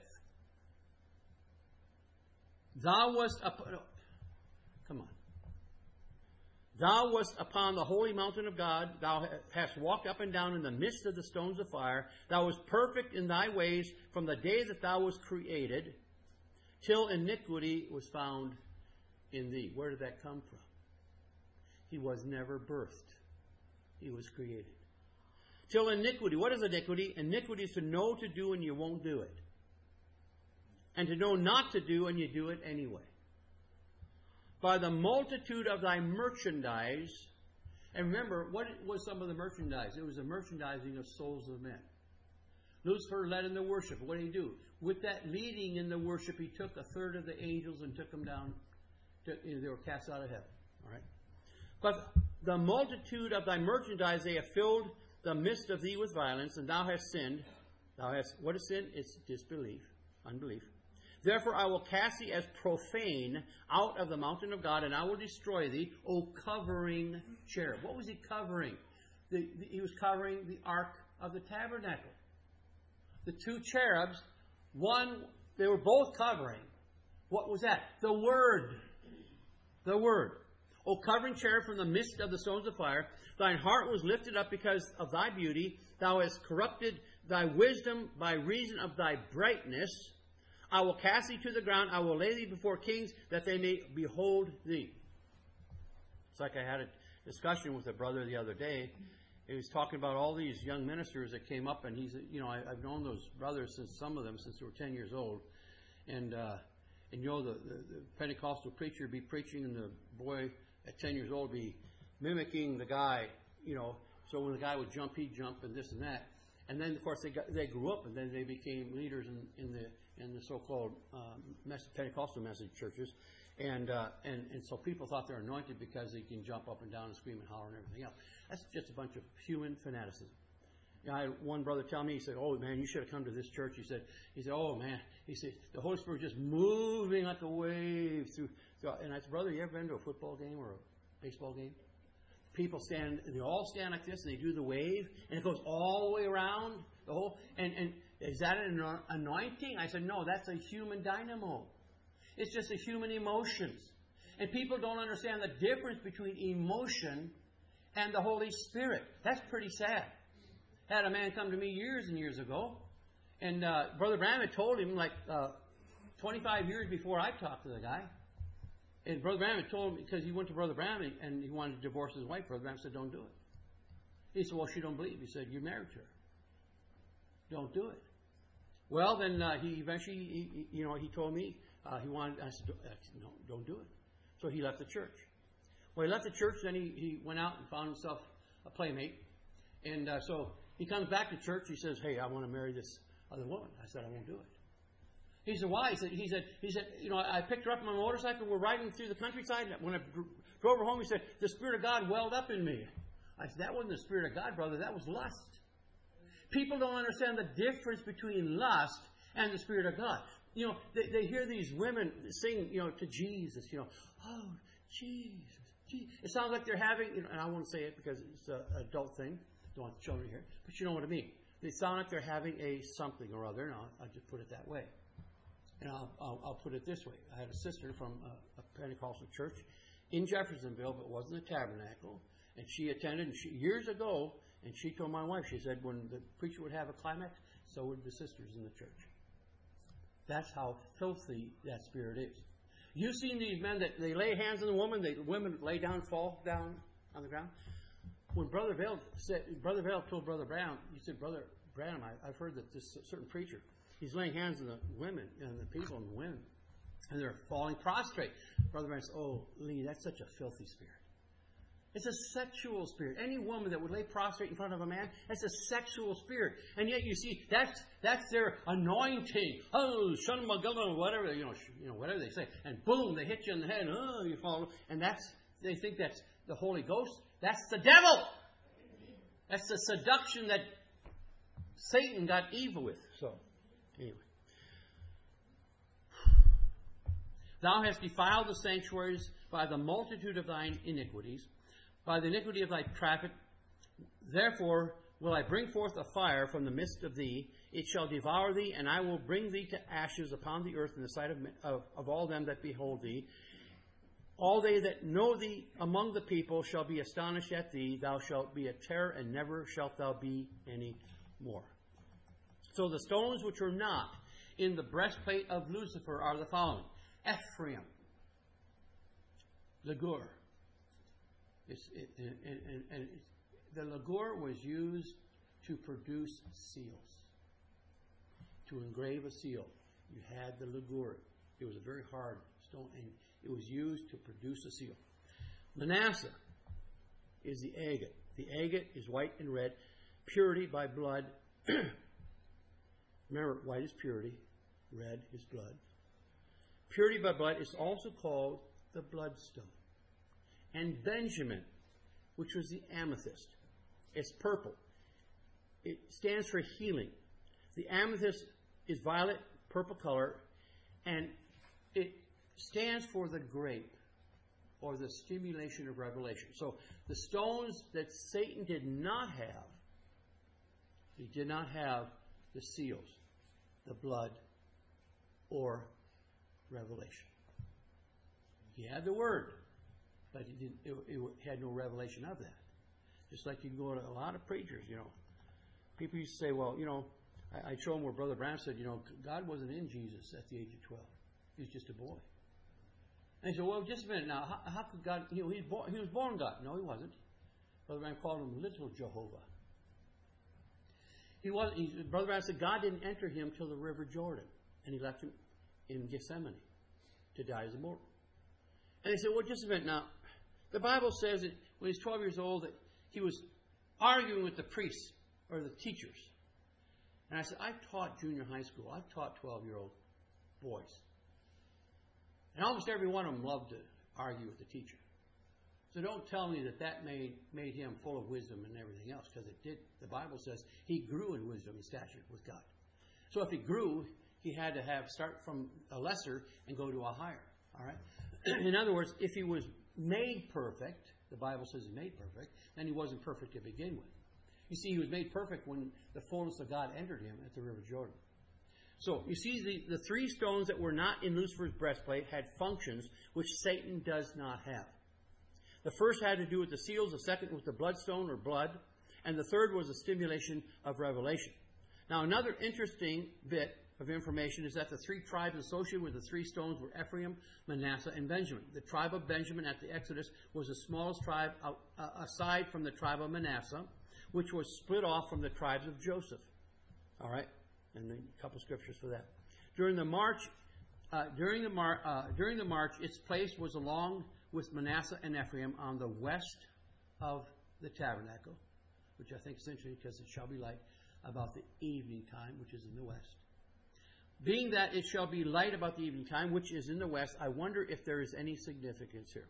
Thou wast upon... Come on. Thou wast upon the holy mountain of God. Thou hast walked up and down in the midst of the stones of fire. Thou wast perfect in thy ways from the day that thou wast created, till iniquity was found in thee. Where did that come from? He was never birthed. He was created. Till iniquity. What is iniquity? Iniquity is to know to do and you won't do it. And to know not to do and you do it anyway. By the multitude of thy merchandise. And remember, what was some of the merchandise? It was the merchandising of souls of men. Lucifer led in the worship. What did he do? With that leading in the worship, he took a third of the angels and took them down. To, they were cast out of heaven. All right. But the multitude of thy merchandise, they have filled the midst of thee with violence, and thou hast sinned. Thou hast, what is sin? It's disbelief, unbelief. Therefore I will cast thee as profane out of the mountain of God, and I will destroy thee, O covering cherub. What was he covering? The, the, he was covering the ark of the tabernacle. The two cherubs, one, they were both covering. What was that? The Word. The Word. O covering cherub from the midst of the stones of fire, thine heart was lifted up because of thy beauty. Thou hast corrupted thy wisdom by reason of thy brightness. I will cast thee to the ground. I will lay thee before kings, that they may behold thee. It's like I had a discussion with a brother the other day. He was talking about all these young ministers that came up, and he's, you know, I, I've known those brothers since some of them since they were ten years old, and uh, And you know, the, the, the Pentecostal preacher would be preaching, and the boy at ten years old would be mimicking the guy, you know. So when the guy would jump, he'd jump, and this and that. And then, of course, they got, they grew up, and then they became leaders in, in the in the so-called um, Pentecostal message churches. And, uh, and and so people thought they're anointed because they can jump up and down and scream and holler and everything else. That's just a bunch of human fanaticism. You know, I had one brother tell me, he said, "Oh man, you should have come to this church." He said, "He said, oh man," he said, "the Holy Spirit just moving like a wave through." through and I said, "Brother, you ever been to a football game or a baseball game? People stand, they all stand like this, and they do the wave, and it goes all the way around the whole. And and is that an anointing?" I said, "No, that's a human dynamo. It's just a human emotions, and people don't understand the difference between emotion and the Holy Spirit. That's pretty sad." Had a man come to me years and years ago, and uh, Brother Branham had told him like uh, twenty-five years before I talked to the guy. And Brother Branham had told him, because he went to Brother Branham and he wanted to divorce his wife. Brother Branham said, "Don't do it." He said, "Well, she don't believe." He said, "You're married to her. Don't do it." Well, then uh, he eventually, he, he, you know, he told me uh, he wanted. I said, "No, don't do it." So he left the church. Well, he left the church. Then he, he went out and found himself a playmate, and uh, so. He comes back to church. He says, "Hey, I want to marry this other woman." I said, "I won't do it." He said, "Why?" He said, "He said, he said, you know, I picked her up on my motorcycle. We're riding through the countryside. When I drove her home, he said, the Spirit of God welled up in me." I said, "That wasn't the Spirit of God, brother. That was lust." People don't understand the difference between lust and the Spirit of God. You know, they, they hear these women sing, you know, to Jesus. You know, "Oh, Jesus, Jesus." It sounds like they're having, you know, and I won't say it because it's an adult thing. Don't want children here, but you know what I mean. They sound like they're having a something or other, and I'll, I'll just put it that way. And I'll, I'll, I'll put it this way. I had a sister from a, a Pentecostal church in Jeffersonville, but it wasn't a tabernacle, and she attended and she, years ago, and she told my wife, she said, when the preacher would have a climax, so would the sisters in the church. That's how filthy that spirit is. You've seen these men that they lay hands on the woman, they, the women lay down, fall down on the ground. When Brother Vail said, Brother Vail told Brother Brown, he said, "Brother Branham, I, I've heard that this certain preacher, he's laying hands on the women and the people and the women, and they're falling prostrate." Brother Branham said, "Oh, Lee, that's such a filthy spirit. It's a sexual spirit. Any woman that would lay prostrate in front of a man, that's a sexual spirit. And yet you see, that's that's their anointing. Oh, shun magala, whatever you know, you know, whatever they say, and boom, they hit you in the head. Oh, you fall, and that's they think that's the Holy Ghost. That's the devil. That's the seduction that Satan got evil with. So, anyway. "Thou hast defiled the sanctuaries by the multitude of thine iniquities, by the iniquity of thy traffic. Therefore will I bring forth a fire from the midst of thee. It shall devour thee, and I will bring thee to ashes upon the earth in the sight of, of, of all them that behold thee. All they that know thee among the people shall be astonished at thee. Thou shalt be a terror, and never shalt thou be any more." So the stones which are not in the breastplate of Lucifer are the following: Ephraim, Ligure. It's, it, and, and, and it's, the Ligure was used to produce seals, to engrave a seal. You had the Ligure. It was a very hard stone, and it was used to produce a seal. Manasseh is the agate. The agate is white and red. Purity by blood. Remember, white is purity. Red is blood. Purity by blood is also called the bloodstone. And Benjamin, which was the amethyst. It's purple. It stands for healing. The amethyst is violet, purple color, and it stands for the grape, or the stimulation of revelation. So the stones that Satan did not have, he did not have the seals, the blood, or revelation. He had the word, but he didn't, it, it had no revelation of that. Just like you can go to a lot of preachers, you know. People used to say, well, you know, I, I showed them where Brother Branham said, you know, God wasn't in Jesus at the age of twelve. He was just a boy. And he said, well, just a minute now, how, how could God, you know, he's born, he was born God. No, he wasn't. Brother Branham called him little Jehovah. He was, he, Brother Branham said God didn't enter him till the river Jordan, and he left him in Gethsemane. to die as a mortal. And they said, well, just a minute now. The Bible says that when he was twelve years old that he was arguing with the priests or the teachers. And I said, I've taught junior high school. I've taught twelve-year-old boys. And almost every one of them loved to argue with the teacher. So don't tell me that that made, made him full of wisdom and everything else, because it did. The Bible says he grew in wisdom and stature with God. So if he grew, he had to have start from a lesser and go to a higher. All right. In other words, if he was made perfect, the Bible says he's made perfect, then he wasn't perfect to begin with. You see, he was made perfect when the fullness of God entered him at the River Jordan. So, you see, the, the three stones that were not in Lucifer's breastplate had functions which Satan does not have. The first had to do with the seals, the second was the bloodstone or blood, and the third was the stimulation of revelation. Now, another interesting bit of information is that the three tribes associated with the three stones were Ephraim, Manasseh, and Benjamin. The tribe of Benjamin at the Exodus was the smallest tribe out, uh, aside from the tribe of Manasseh, which was split off from the tribes of Joseph. All right? And a couple scriptures for that. During the march, uh, during the mar- uh, during the march, its place was along with Manasseh and Ephraim on the west of the tabernacle, which I think is interesting because it shall be light about the evening time, which is in the west. Being that it shall be light about the evening time, which is in the west, I wonder if there is any significance here.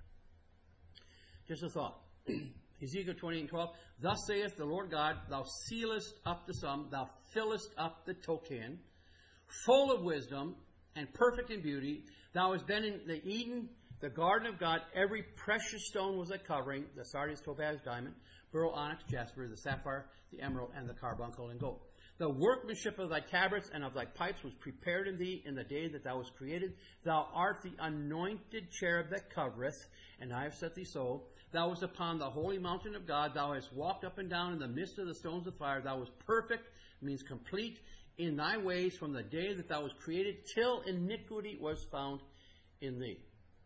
Just a thought. Ezekiel twenty-eight and twelve, thus saith the Lord God, thou sealest up the sum, thou fillest up the token, full of wisdom and perfect in beauty. Thou hast been in the Eden, the garden of God. Every precious stone was a covering, the sardius, topaz, diamond, beryl, onyx, jasper, the sapphire, the emerald, and the carbuncle and gold. The workmanship of thy tabrets and of thy pipes was prepared in thee in the day that thou wast created. Thou art the anointed cherub that covereth, and I have set thee so. Thou wast upon the holy mountain of God. Thou hast walked up and down in the midst of the stones of fire. Thou wast perfect, means complete, in thy ways from the day that thou wast created till iniquity was found in thee.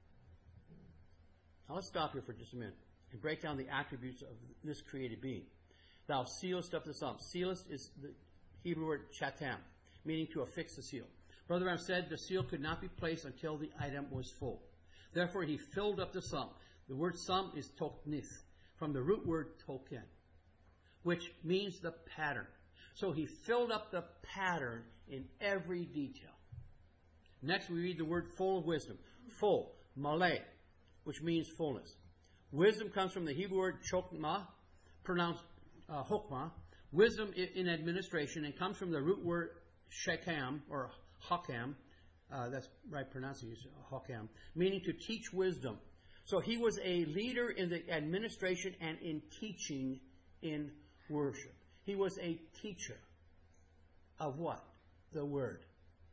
Now let's stop here for just a minute and break down the attributes of this created being. Thou sealest up the sum. Sealest is the Hebrew word chatam, meaning to affix the seal. Brother Branham said the seal could not be placed until the item was full. Therefore, he filled up the sum. The word sum is toknith, from the root word token, which means the pattern. So he filled up the pattern in every detail. Next, we read the word full of wisdom. Full, malay, which means fullness. Wisdom comes from the Hebrew word chokmah, pronounced uh, hokmah. Wisdom in administration, and comes from the root word shekam, or hakam, uh, that's right pronunciation, hakam, meaning to teach wisdom. So he was a leader in the administration and in teaching in worship. He was a teacher of what? The Word.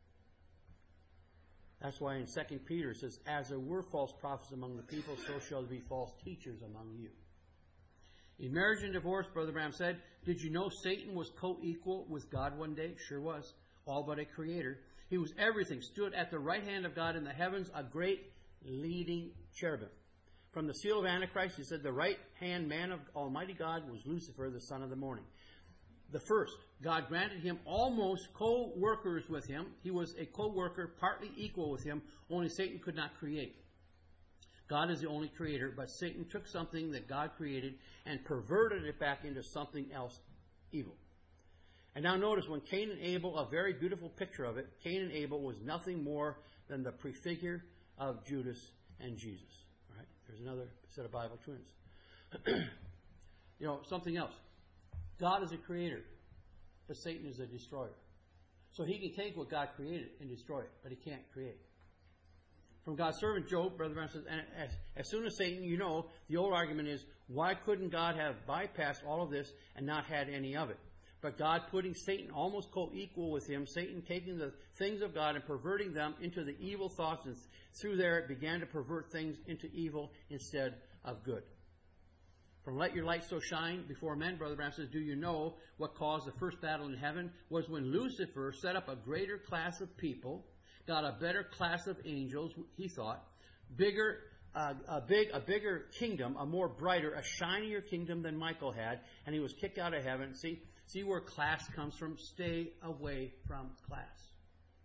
That's why in Second Peter it says, as there were false prophets among the people, so shall there be false teachers among you. In marriage and divorce, Brother Branham said, did you know Satan was co-equal with God one day? Sure was. All but a creator. He was everything. Stood at the right hand of God in the heavens, a great leading cherubim. From the seal of Antichrist, he said the right hand man of Almighty God was Lucifer, the son of the morning. The first, God granted him almost co-workers with him. He was a co-worker, partly equal with him, only Satan could not create. God is the only creator, but Satan took something that God created and perverted it back into something else evil. And now notice, when Cain and Abel, a very beautiful picture of it, Cain and Abel was nothing more than the prefigure of Judas and Jesus. All right? There's another set of Bible twins. You know, something else. God is a creator, but Satan is a destroyer. So he can take what God created and destroy it, but he can't create. From God's servant Job, Brother Branham says, and as, as soon as Satan, you know, the old argument is, why couldn't God have bypassed all of this and not had any of it? But God putting Satan almost co-equal with him, Satan taking the things of God and perverting them into the evil thoughts, and through there it began to pervert things into evil instead of good. From let your light so shine before men, Brother Branham says, do you know what caused the first battle in heaven was when Lucifer set up a greater class of people, got a better class of angels, he thought, bigger, uh, a big, a bigger kingdom, a more brighter, a shinier kingdom than Michael had, and he was kicked out of heaven. See, see where class comes from? Stay away from class.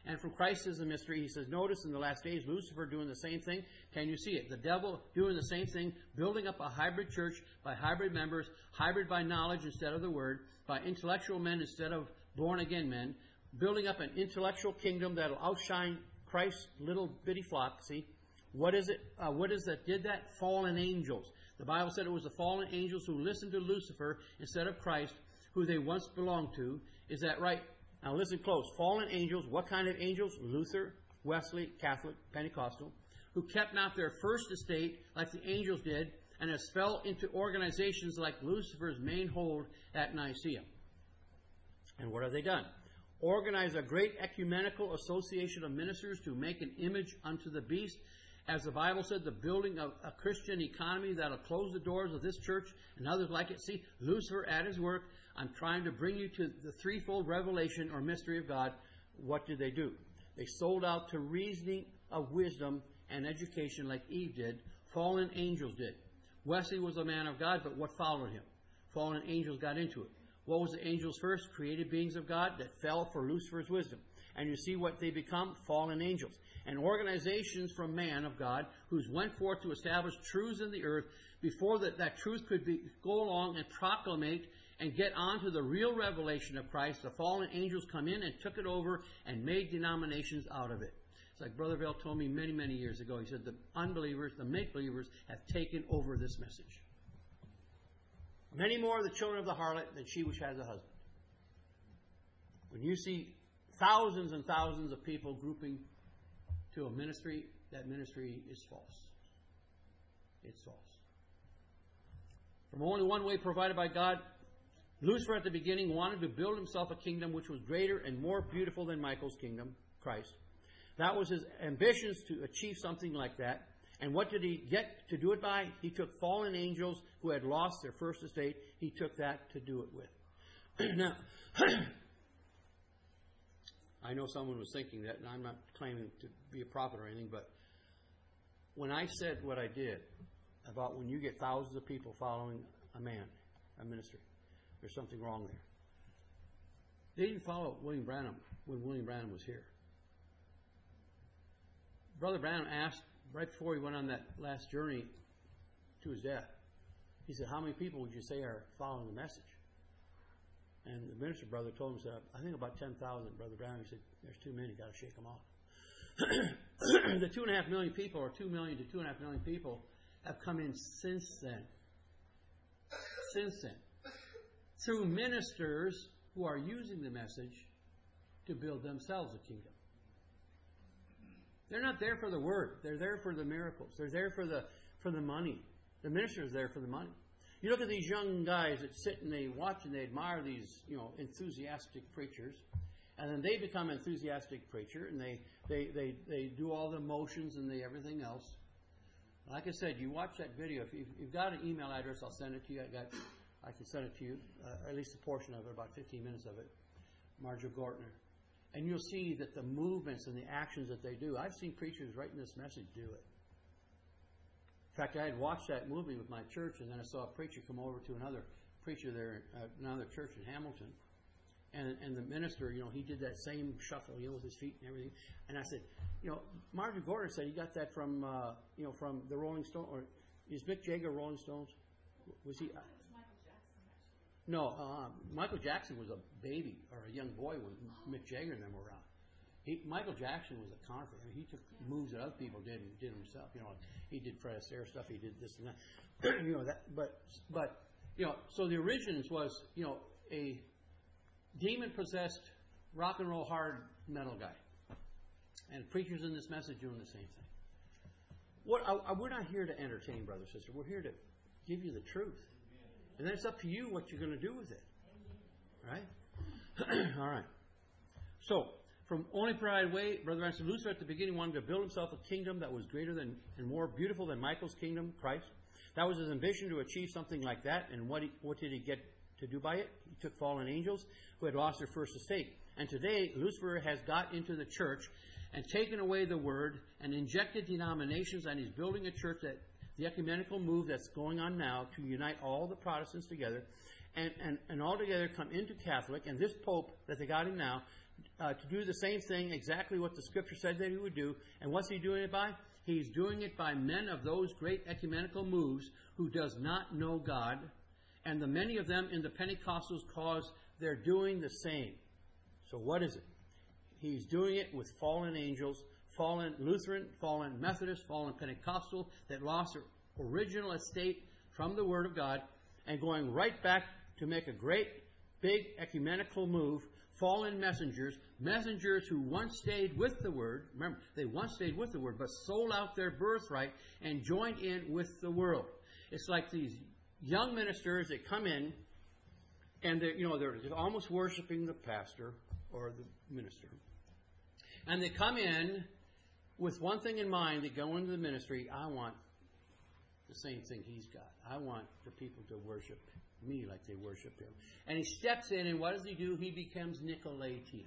And from Christ is the mystery. He says, notice in the last days, Lucifer doing the same thing. Can you see it? The devil doing the same thing, building up a hybrid church by hybrid members, hybrid by knowledge instead of the word, by intellectual men instead of born-again men, building up an intellectual kingdom that'll outshine Christ's little bitty flock. See? What is it? Uh, what is that did that? Fallen angels. The Bible said it was the fallen angels who listened to Lucifer instead of Christ, who they once belonged to. Is that right? Now listen close. Fallen angels, what kind of angels? Luther, Wesley, Catholic, Pentecostal, who kept not their first estate like the angels did, and has fell into organizations like Lucifer's main hold at Nicaea. And what have they done? Organize a great ecumenical association of ministers to make an image unto the beast. As the Bible said, the building of a Christian economy that'll close the doors of this church and others like it. See, Lucifer at his work. I'm trying to bring you to the threefold revelation or mystery of God. What did they do? They sold out to reasoning of wisdom and education like Eve did. Fallen angels did. Wesley was a man of God, but what followed him? Fallen angels got into it. What was the angels first? Created beings of God that fell for Lucifer's wisdom. And you see what they become? Fallen angels. And organizations from man of God who's went forth to establish truths in the earth before that, that truth could be, go along and proclamate and get on to the real revelation of Christ. The fallen angels come in and took it over and made denominations out of it. It's like Brother Bell told me many, many years ago. He said the unbelievers, the make-believers, have taken over this message. Many more of the children of the harlot than she which has a husband. When you see thousands and thousands of people grouping to a ministry, that ministry is false. It's false. From only one way provided by God, Lucifer at the beginning wanted to build himself a kingdom which was greater and more beautiful than Michael's kingdom, Christ. That was his ambitions to achieve something like that. And what did he get to do it by? He took fallen angels who had lost their first estate. He took that to do it with. Now, I know someone was thinking that, and I'm not claiming to be a prophet or anything, but when I said what I did about when you get thousands of people following a man, a ministry, there's something wrong there. They didn't follow William Branham when William Branham was here. Brother Branham asked, right before he went on that last journey to his death, he said, how many people would you say are following the message? And the minister brother told him, said, I think about ten thousand. Brother Branham said, there's too many, got to shake them off. The two and a half million people, or two million to two and a half million people, have come in since then. Since then. Through ministers who are using the message to build themselves a kingdom. They're not there for the word. They're there for the miracles. They're there for the for the money. The minister's there for the money. You look at these young guys that sit and they watch and they admire these, you know, enthusiastic preachers, and then they become enthusiastic preacher, and they they they, they do all the motions and the everything else. Like I said, you watch that video. If you've, you've got an email address, I'll send it to you. I got, I can send it to you, uh, at least a portion of it, about fifteen minutes of it. Marjorie Gortner. And you'll see that the movements and the actions that they do. I've seen preachers right in this message do it. In fact, I had watched that movie with my church, and then I saw a preacher come over to another preacher there, uh, another church in Hamilton. And and the minister, you know, he did that same shuffle, you know, with his feet and everything. And I said, you know, Marjorie Gortner said he got that from, uh, you know, from the Rolling Stones. Or is Mick Jagger Rolling Stones? Was he? Uh, No, uh, Michael Jackson was a baby or a young boy when Mick Jagger and them were around. He, Michael Jackson was a conqueror. I mean, he took moves that other people did and did himself. You know, he did Fred Astaire stuff. He did this and that. you know that, but but you know, so the origins was you know a demon possessed rock and roll hard metal guy, and preachers in this message doing the same thing. What I, I, we're not here to entertain, brother, sister. We're here to give you the truth. And then it's up to you what you're going to do with it. Right? All right. So, from only pride way, Brother Ransom, Lucifer at the beginning wanted to build himself a kingdom that was greater than and more beautiful than Michael's kingdom, Christ. That was his ambition to achieve something like that. And what, he, what did he get to do by it? He took fallen angels who had lost their first estate. And today, Lucifer has got into the church and taken away the word and injected denominations, and he's building a church that the ecumenical move that's going on now to unite all the Protestants together, and, and, and altogether come into Catholic, and this Pope that they got him now, uh, to do the same thing, exactly what the Scripture said that he would do. And what's he doing it by? He's doing it by men of those great ecumenical moves who does not know God, and the many of them in the Pentecostals cause they're doing the same. So what is it? He's doing it with fallen angels, fallen Lutheran, fallen Methodist, fallen Pentecostal, that lost their original estate from the Word of God, and going right back to make a great, big ecumenical move. Fallen messengers, messengers who once stayed with the Word. Remember, they once stayed with the Word, but sold out their birthright and joined in with the world. It's like these young ministers that come in, and they're, you know, they're almost worshiping the pastor or the minister. And they come in with one thing in mind. They go into the ministry. I want the same thing he's got. I want the people to worship me like they worship him. And he steps in, and what does he do? He becomes Nicolaitan.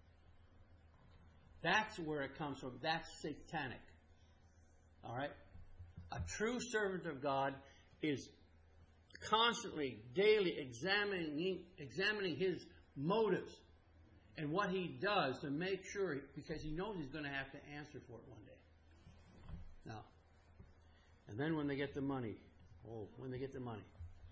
That's where it comes from. That's satanic. All right? A true servant of God is constantly, daily examining, examining his motives and what he does to make sure, because he knows he's going to have to answer for it one day. Now, and then when they get the money, oh, when they get the money,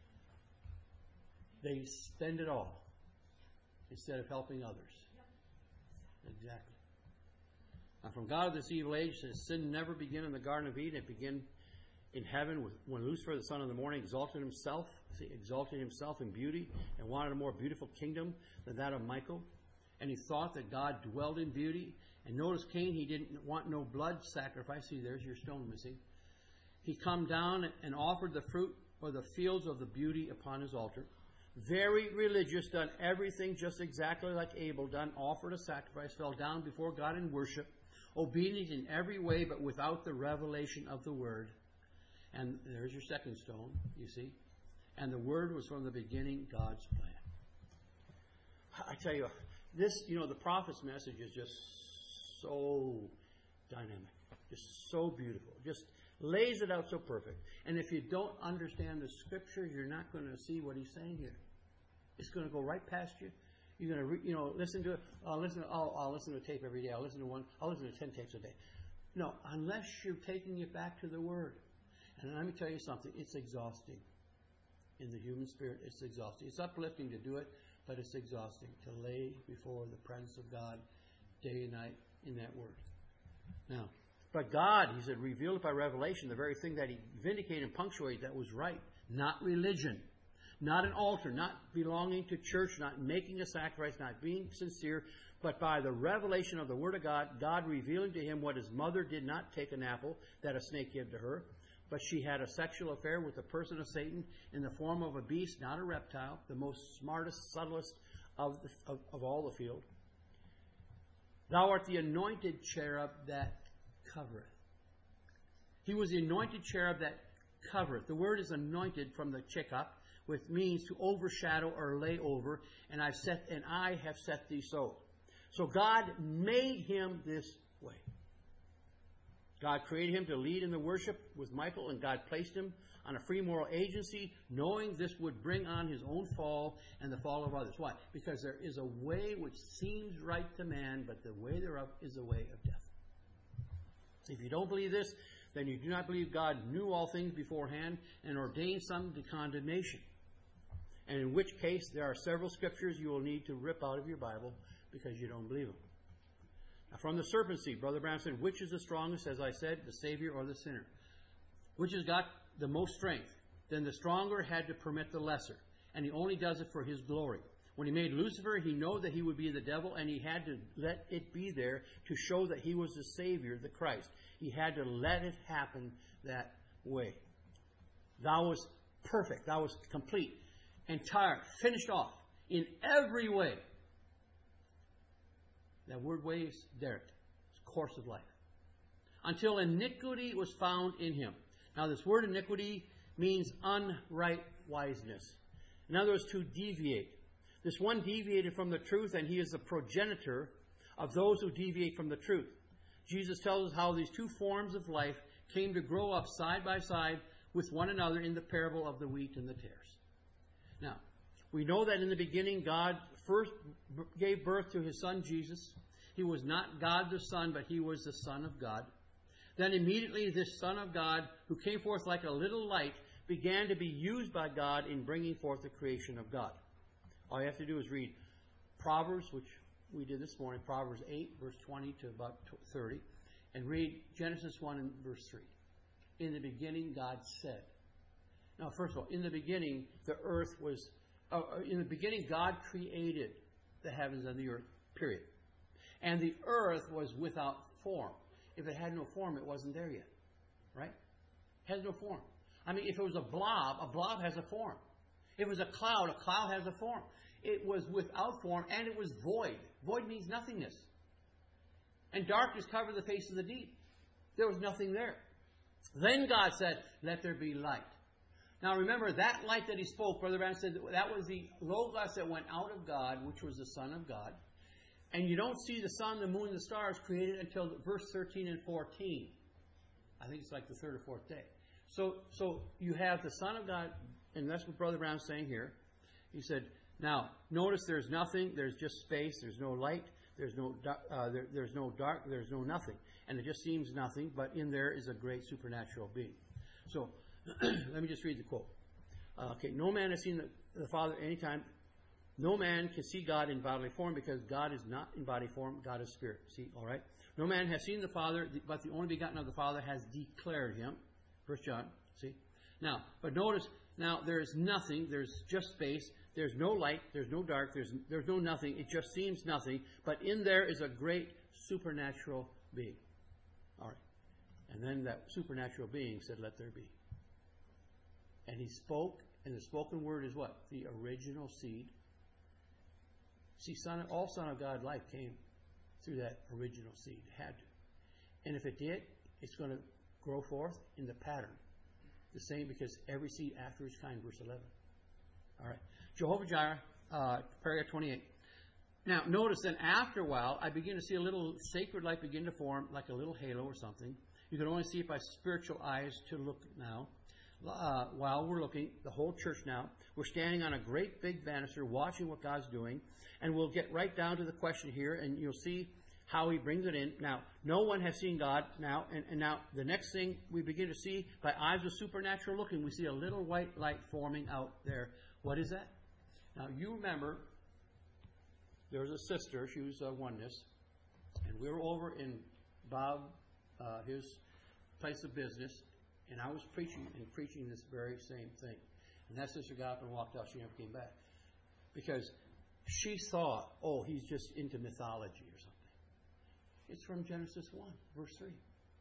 they spend it all instead of helping others. Exactly. Now, from God of this evil age, says sin never began in the Garden of Eden. It began in heaven with, when Lucifer, the son of the morning, exalted himself, see, exalted himself in beauty and wanted a more beautiful kingdom than that of Michael. And he thought that God dwelled in beauty. And notice Cain, he didn't want no blood sacrifice. See, there's your stone missing. He come down and offered the fruit or the fields of the beauty upon his altar. Very religious, done everything just exactly like Abel done, offered a sacrifice, fell down before God in worship, obedient in every way, but without the revelation of the Word. And there's your second stone, you see. And the Word was from the beginning God's plan. I tell you, this, you know, the prophet's message is just so dynamic, just so beautiful, just lays it out so perfect. And if you don't understand the Scripture, you're not going to see what he's saying here. It's going to go right past you. You're going to, re, you know, listen to it. I'll listen. To, I'll, I'll listen to a tape every day. I'll listen to one. I'll listen to ten tapes a day. No, unless you're taking it back to the Word. And let me tell you something. It's exhausting. In the human spirit, it's exhausting. It's uplifting to do it, but it's exhausting to lay before the presence of God day and night in that Word. Now, but God, he said, revealed it by revelation, the very thing that he vindicated and punctuated that was right. Not religion. Not an altar. Not belonging to church. Not making a sacrifice. Not being sincere. But by the revelation of the Word of God, God revealing to him what his mother did not take an apple that a snake gave to her, but she had a sexual affair with the person of Satan in the form of a beast, not a reptile, the most smartest, subtlest of, the, of, of all the field. Thou art the anointed cherub that covereth. He was the anointed cherub that covereth. The word is anointed from the chekak, which means to overshadow or lay over, and I've set and I have set thee so. So God made him this way. God created him to lead in the worship with Michael, and God placed him on a free moral agency, knowing this would bring on his own fall and the fall of others. Why? Because there is a way which seems right to man, but the way thereof is the way of death. If you don't believe this, then you do not believe God knew all things beforehand and ordained some to condemnation. And in which case, there are several scriptures you will need to rip out of your Bible because you don't believe them. Now, from the serpent's seed, Brother Brown said, which is the strongest, as I said, the Savior or the sinner? Which has got the most strength? Then the stronger had to permit the lesser. And he only does it for his glory. When he made Lucifer, he knew that he would be the devil, and he had to let it be there to show that he was the Savior, the Christ. He had to let it happen that way. Thou was perfect. Thou was complete, entire, finished off in every way. That word way is derek. It's course of life. Until iniquity was found in him. Now this word iniquity means unright wiseness. In other words, to deviate. This one deviated from the truth, and he is the progenitor of those who deviate from the truth. Jesus tells us how these two forms of life came to grow up side by side with one another in the parable of the wheat and the tares. Now, We know that in the beginning, God first b- gave birth to His Son, Jesus. He was not God the Son, but He was the Son of God. Then immediately this Son of God, who came forth like a little light, began to be used by God in bringing forth the creation of God. All you have to do is read Proverbs, which we did this morning, Proverbs eight, verse twenty to about thirty, and read Genesis one and verse three. In the beginning, God said. Now, first of all, in the beginning, the earth was, uh, in the beginning, God created the heavens and the earth, period. And the earth was without form. If it had no form, it wasn't there yet. Right? It has no form. I mean, if it was a blob, a blob has a form. If it was a cloud, a cloud has a form. It was without form, and it was void. Void means nothingness. And darkness covered the face of the deep. There was nothing there. Then God said, let there be light. Now remember, that light that He spoke, Brother Branham said, that was the Logos that went out of God, which was the Son of God. And you don't see the sun, the moon, and the stars created until verse thirteen and fourteen. I think it's like the third or fourth day. So, so you have the Son of God, and that's what Brother Brown's saying here. He said, now, notice there's nothing, there's just space, there's no light, there's no, uh, there, there's no dark, there's no nothing. And it just seems nothing, but in there is a great supernatural being. So, let me just read the quote. Uh, okay, no man has seen the, the Father any time. No man can see God in bodily form because God is not in body form. God is spirit. See, all right? No man has seen the Father, but the only begotten of the Father has declared Him. First John. See? Now, but notice, now there is nothing. There's just space. There's no light. There's no dark. There's, there's no nothing. It just seems nothing. But in there is a great supernatural being. All right. And then that supernatural being said, let there be. And He spoke, and the spoken word is what? The original seed. See, son, all Son of God life came through that original seed. It had to. And if it did, it's going to grow forth in the pattern. The same, because every seed after its kind, verse eleven. All right. Jehovah Jireh, uh, paragraph twenty-eight. Now, notice then after a while, I begin to see a little sacred light begin to form, like a little halo or something. You can only see it by spiritual eyes to look now. Uh, while we're looking, the whole church now, we're standing on a great big banister watching what God's doing. And we'll get right down to the question here, and you'll see how He brings it in. Now, no one has seen God now. And, and now, the next thing we begin to see, by eyes of supernatural looking, we see a little white light forming out there. What is that? Now, you remember, there was a sister, she was a oneness, and we were over in Bob, uh, his place of business, and I was preaching and preaching this very same thing. And that sister got up and walked out. She never came back. Because she thought, oh, he's just into mythology or something. It's from Genesis one, verse three.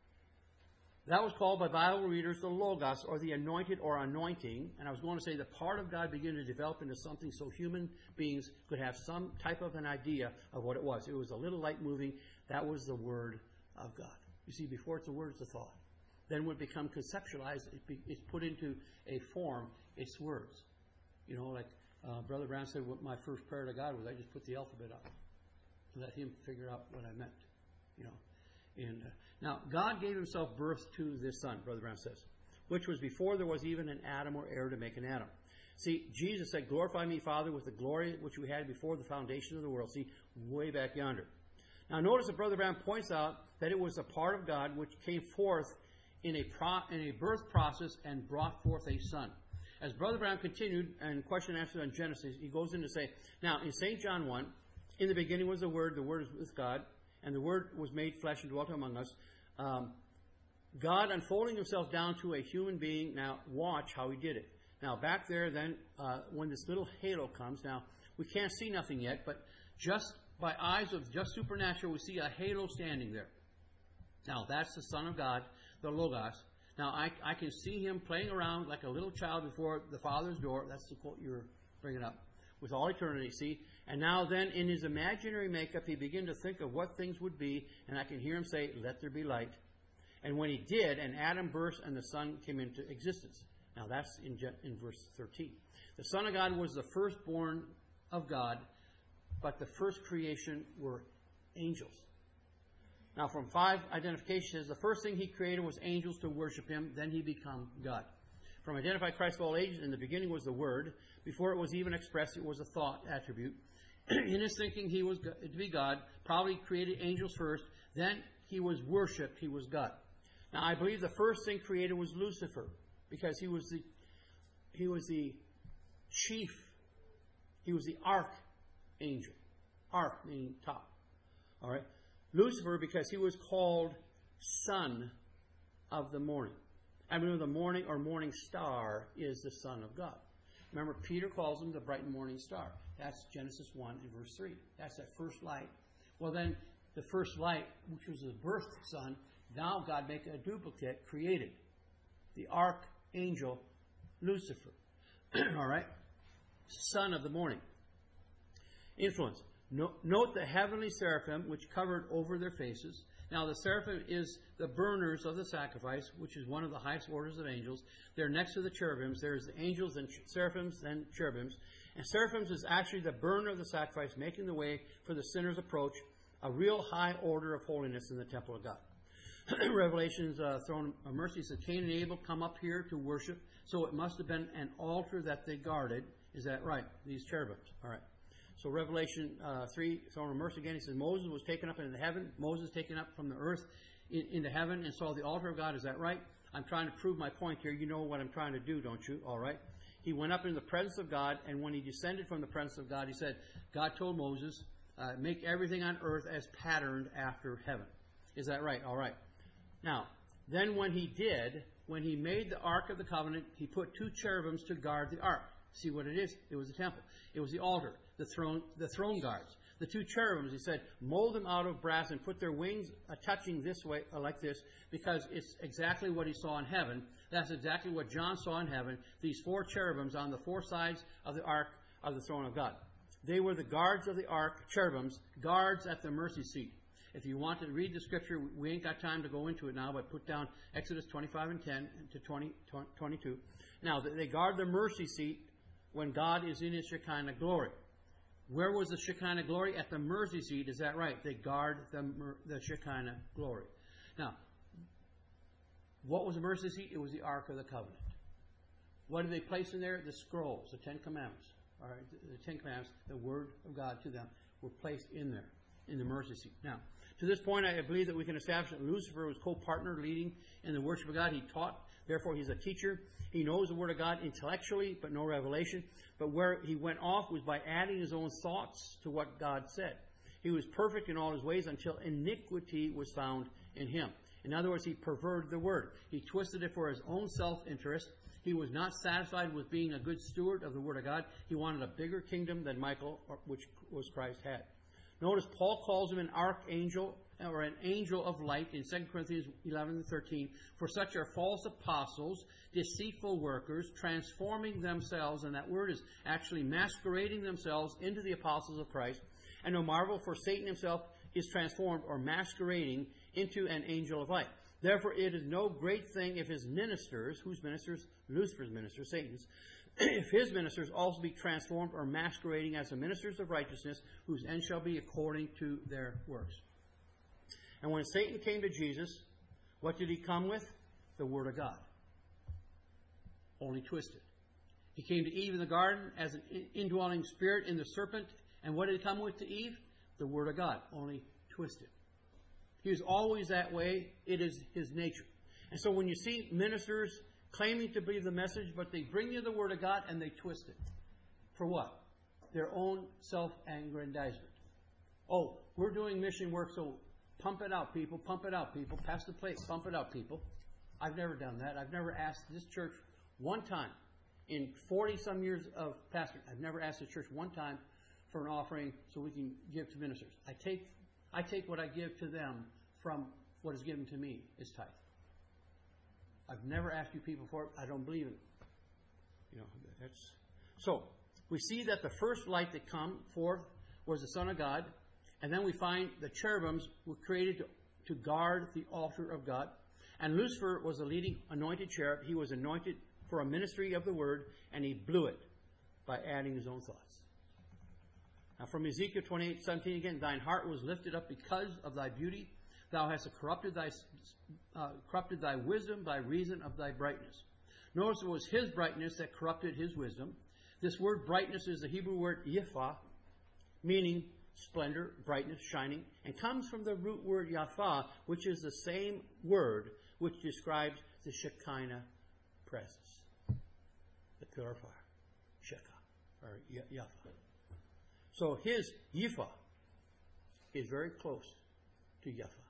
That was called by Bible readers the Logos, or the anointed or anointing. And I was going to say the part of God began to develop into something so human beings could have some type of an idea of what it was. It was a little light moving. That was the Word of God. You see, before it's a word, it's a thought. Then when it becomes conceptualized, it be, it's put into a form, it's words. You know, like uh, Brother Brown said, what my first prayer to God was, I just put the alphabet up to let Him figure out what I meant. You know, and uh, now God gave Himself birth to this Son, Brother Brown says, which was before there was even an Adam or heir to make an Adam. See, Jesus said, glorify me, Father, with the glory which we had before the foundation of the world. See, way back yonder. Now notice that Brother Brown points out that it was a part of God which came forth in a pro, in a birth process and brought forth a son. As Brother Brown continued, and question and answer on Genesis, he goes in to say, now in Saint John one, in the beginning was the Word, the Word is with God, and the Word was made flesh and dwelt among us. Um, God unfolding Himself down to a human being. Now watch how He did it. Now back there then, uh, when this little halo comes, now we can't see nothing yet, but just by eyes of just supernatural, we see a halo standing there. Now that's the Son of God, the Logos. Now, I, I can see Him playing around like a little child before the Father's door. That's the quote you're bringing up. With all eternity, see? And now then, in His imaginary makeup, He began to think of what things would be, and I can hear Him say, let there be light. And when He did, and Adam burst and the Son came into existence. Now, that's in, in verse thirteen. The Son of God was the firstborn of God, but the first creation were angels. Now, from five identifications, the first thing He created was angels to worship Him. Then He became God. From identify Christ of all ages, in the beginning was the Word. Before it was even expressed, it was a thought attribute. In his thinking, he was to be God. Probably created angels first. Then he was worshipped. He was God. Now, I believe the first thing created was Lucifer, because he was the he was the chief. He was the archangel. Arch meaning top. All right. Lucifer, because he was called son of the morning. I mean, the morning or morning star is the Son of God. Remember, Peter calls him the bright morning star. That's Genesis one and verse three. That's that first light. Well, then, the first light, which was the birth son, now God make a duplicate, created. The archangel Lucifer. All right? Son of the morning. Influence. No, note the heavenly seraphim, which covered over their faces. Now, the seraphim is the burners of the sacrifice, which is one of the highest orders of angels. They're next to the cherubims. There's the angels and seraphims and cherubims. And seraphims is actually the burner of the sacrifice, making the way for the sinner's approach, a real high order of holiness in the temple of God. Revelation's uh, throne of mercy says, Cain and Abel come up here to worship, so it must have been an altar that they guarded. Is that right? These cherubims. All right. So Revelation uh, three, throne of mercy again, he says, Moses was taken up into heaven. Moses taken up from the earth in, into heaven and saw the altar of God. Is that right? I'm trying to prove my point here. You know what I'm trying to do, don't you? All right. He went up into the presence of God, and when he descended from the presence of God, he said, God told Moses, uh, make everything on earth as patterned after heaven. Is that right? All right. Now, then when he did, when he made the Ark of the Covenant, he put two cherubims to guard the Ark. See what it is? It was the temple. It was the altar, the throne, the throne guards. The two cherubims, he said, mold them out of brass and put their wings uh, touching this way, uh, like this, because it's exactly what he saw in heaven. That's exactly what John saw in heaven. These four cherubims on the four sides of the ark of the throne of God. They were the guards of the ark, cherubims, guards at the mercy seat. If you want to read the scripture, we ain't got time to go into it now, but put down Exodus twenty-five and ten to twenty, twenty-two. Now, they guard the mercy seat when God is in his Shekinah glory. Where was the Shekinah glory? At the mercy seat. Is that right? They guard the, the Shekinah glory. Now, what was the mercy seat? It was the Ark of the Covenant. What did they place in there? The scrolls, the Ten Commandments. All right, the, the Ten Commandments, the Word of God to them, were placed in there, in the mercy seat. Now, to this point, I believe that we can establish that Lucifer was co-partner leading in the worship of God. He taught, therefore he's a teacher. He knows the Word of God intellectually, but no revelation. But where he went off was by adding his own thoughts to what God said. He was perfect in all his ways until iniquity was found in him. In other words, he perverted the Word. He twisted it for his own self-interest. He was not satisfied with being a good steward of the Word of God. He wanted a bigger kingdom than Michael, which was Christ, had. Notice Paul calls him an archangel or an angel of light in Second Corinthians eleven and thirteen. For such are false apostles, deceitful workers, transforming themselves, and that word is actually masquerading themselves into the apostles of Christ. And no marvel, for Satan himself is transformed or masquerading into an angel of light. Therefore it is no great thing if his ministers, whose ministers? Lucifer's ministers, Satan's, if his ministers also be transformed or masquerading as the ministers of righteousness, whose end shall be according to their works. And when Satan came to Jesus, what did he come with? The Word of God. Only twisted. He came to Eve in the garden as an indwelling spirit in the serpent. And what did he come with to Eve? The Word of God. Only twisted. He was always that way. It is his nature. And so when you see ministers claiming to believe the message, but they bring you the Word of God and they twist it. For what? Their own self-aggrandizement. Oh, we're doing mission work, so pump it out, people. Pump it out, people. Pass the plate. Pump it out, people. I've never done that. I've never asked this church one time in forty-some years of pastoring. I've never asked the church one time for an offering so we can give to ministers. I take I take what I give to them from what is given to me is tithe. I've never asked you people for it. I don't believe in it. You know, that's so we see that the first light that come forth was the Son of God, and then we find the cherubims were created to, to guard the altar of God. And Lucifer was the leading anointed cherub. He was anointed for a ministry of the Word, and he blew it by adding his own thoughts. Now from Ezekiel twenty-eight seventeen again, thine heart was lifted up because of thy beauty. Thou hast corrupted thy uh, corrupted thy wisdom by reason of thy brightness. Notice it was his brightness that corrupted his wisdom. This word brightness is the Hebrew word yifah, meaning splendor, brightness, shining, and comes from the root word yaphah, which is the same word which describes the Shekinah presence, the purifier, Shekah, or yaphah. So his yifah is very close to yaphah.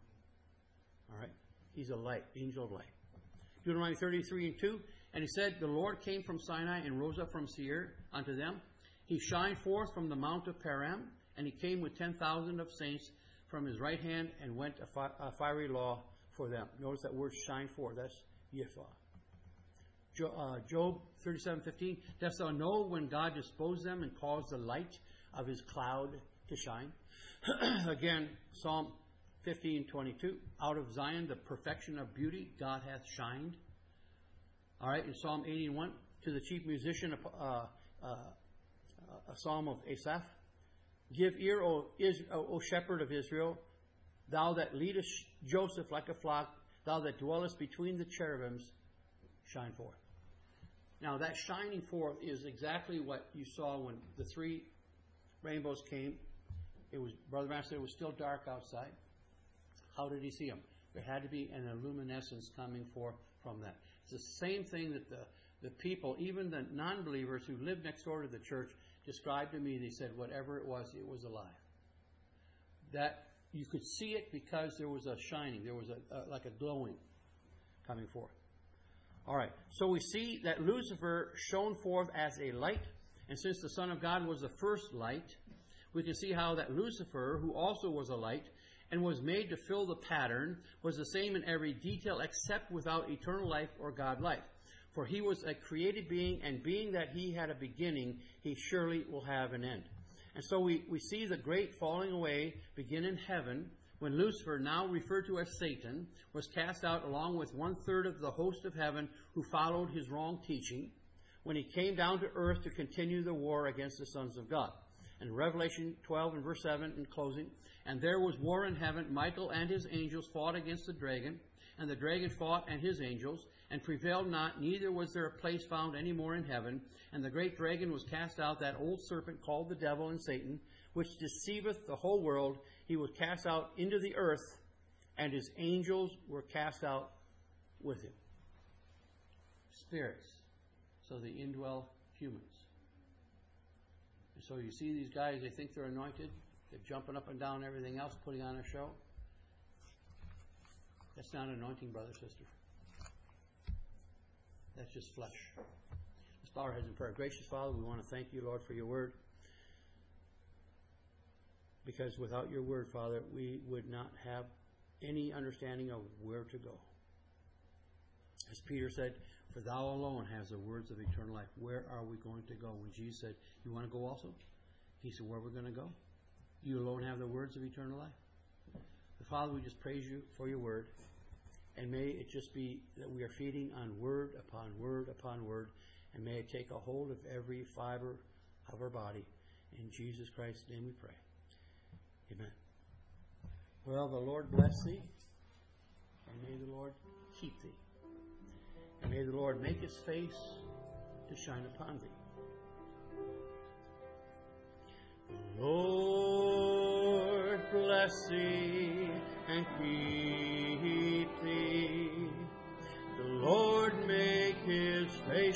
All right? He's a light, angel of light. Deuteronomy thirty-three and two, and he said, the Lord came from Sinai and rose up from Seir unto them. He shined forth from the mount of Param, and he came with ten thousand of saints from his right hand and went a, fi- a fiery law for them. Notice that word shine forth. That's Yifah. Jo- uh, Job thirty-seven fifteen, dost thou know when God disposed them and caused the light of his cloud to shine? Again, Psalm fifteen twenty-two, out of Zion the perfection of beauty God hath shined. All right, in Psalm eighty-one, to the chief musician, uh, uh, a psalm of Asaph, give ear, O, Is- o shepherd of Israel, thou that leadest Joseph like a flock, thou that dwellest between the cherubims, shine forth. Now that shining forth is exactly what you saw when the three rainbows came. It was, Brother Master said, it was still dark outside. How did he see them? There had to be an illuminescence coming forth from that. It's the same thing that the, the people, even the non-believers who lived next door to the church, described to me. They said whatever it was, it was alive. That you could see it because there was a shining. There was a, a like a glowing coming forth. All right. So we see that Lucifer shone forth as a light. And since the Son of God was the first light, we can see how that Lucifer, who also was a light, and was made to fill the pattern, was the same in every detail except without eternal life or God life. For he was a created being, and being that he had a beginning, he surely will have an end. And so we, we see the great falling away begin in heaven when Lucifer, now referred to as Satan, was cast out along with one-third of the host of heaven who followed his wrong teaching, when he came down to earth to continue the war against the sons of God. And Revelation twelve and verse seven in closing, and there was war in heaven. Michael and his angels fought against the dragon, and the dragon fought and his angels, and prevailed not, neither was there a place found any more in heaven. And the great dragon was cast out, that old serpent called the devil and Satan, which deceiveth the whole world. He was cast out into the earth, and his angels were cast out with him. Spirits. So they indwell humans. And so you see these guys, they think they're anointed. They're jumping up and down, everything else, putting on a show. That's not anointing, brother, sister. That's just flesh. Let's bow our heads in prayer. Gracious Father, we want to thank you, Lord, for your word. Because without your word, Father, we would not have any understanding of where to go. As Peter said, for thou alone has the words of eternal life. Where are we going to go? When Jesus said, you want to go also? He said, where are we going to go? You alone have the words of eternal life. So Father, we just praise you for your word. And may it just be that we are feeding on word upon word upon word. And may it take a hold of every fiber of our body. In Jesus Christ's name we pray. Amen. Well, the Lord bless thee. And may the Lord keep thee. And may the Lord make his face to shine upon thee. The Lord bless thee and keep thee. The Lord make his face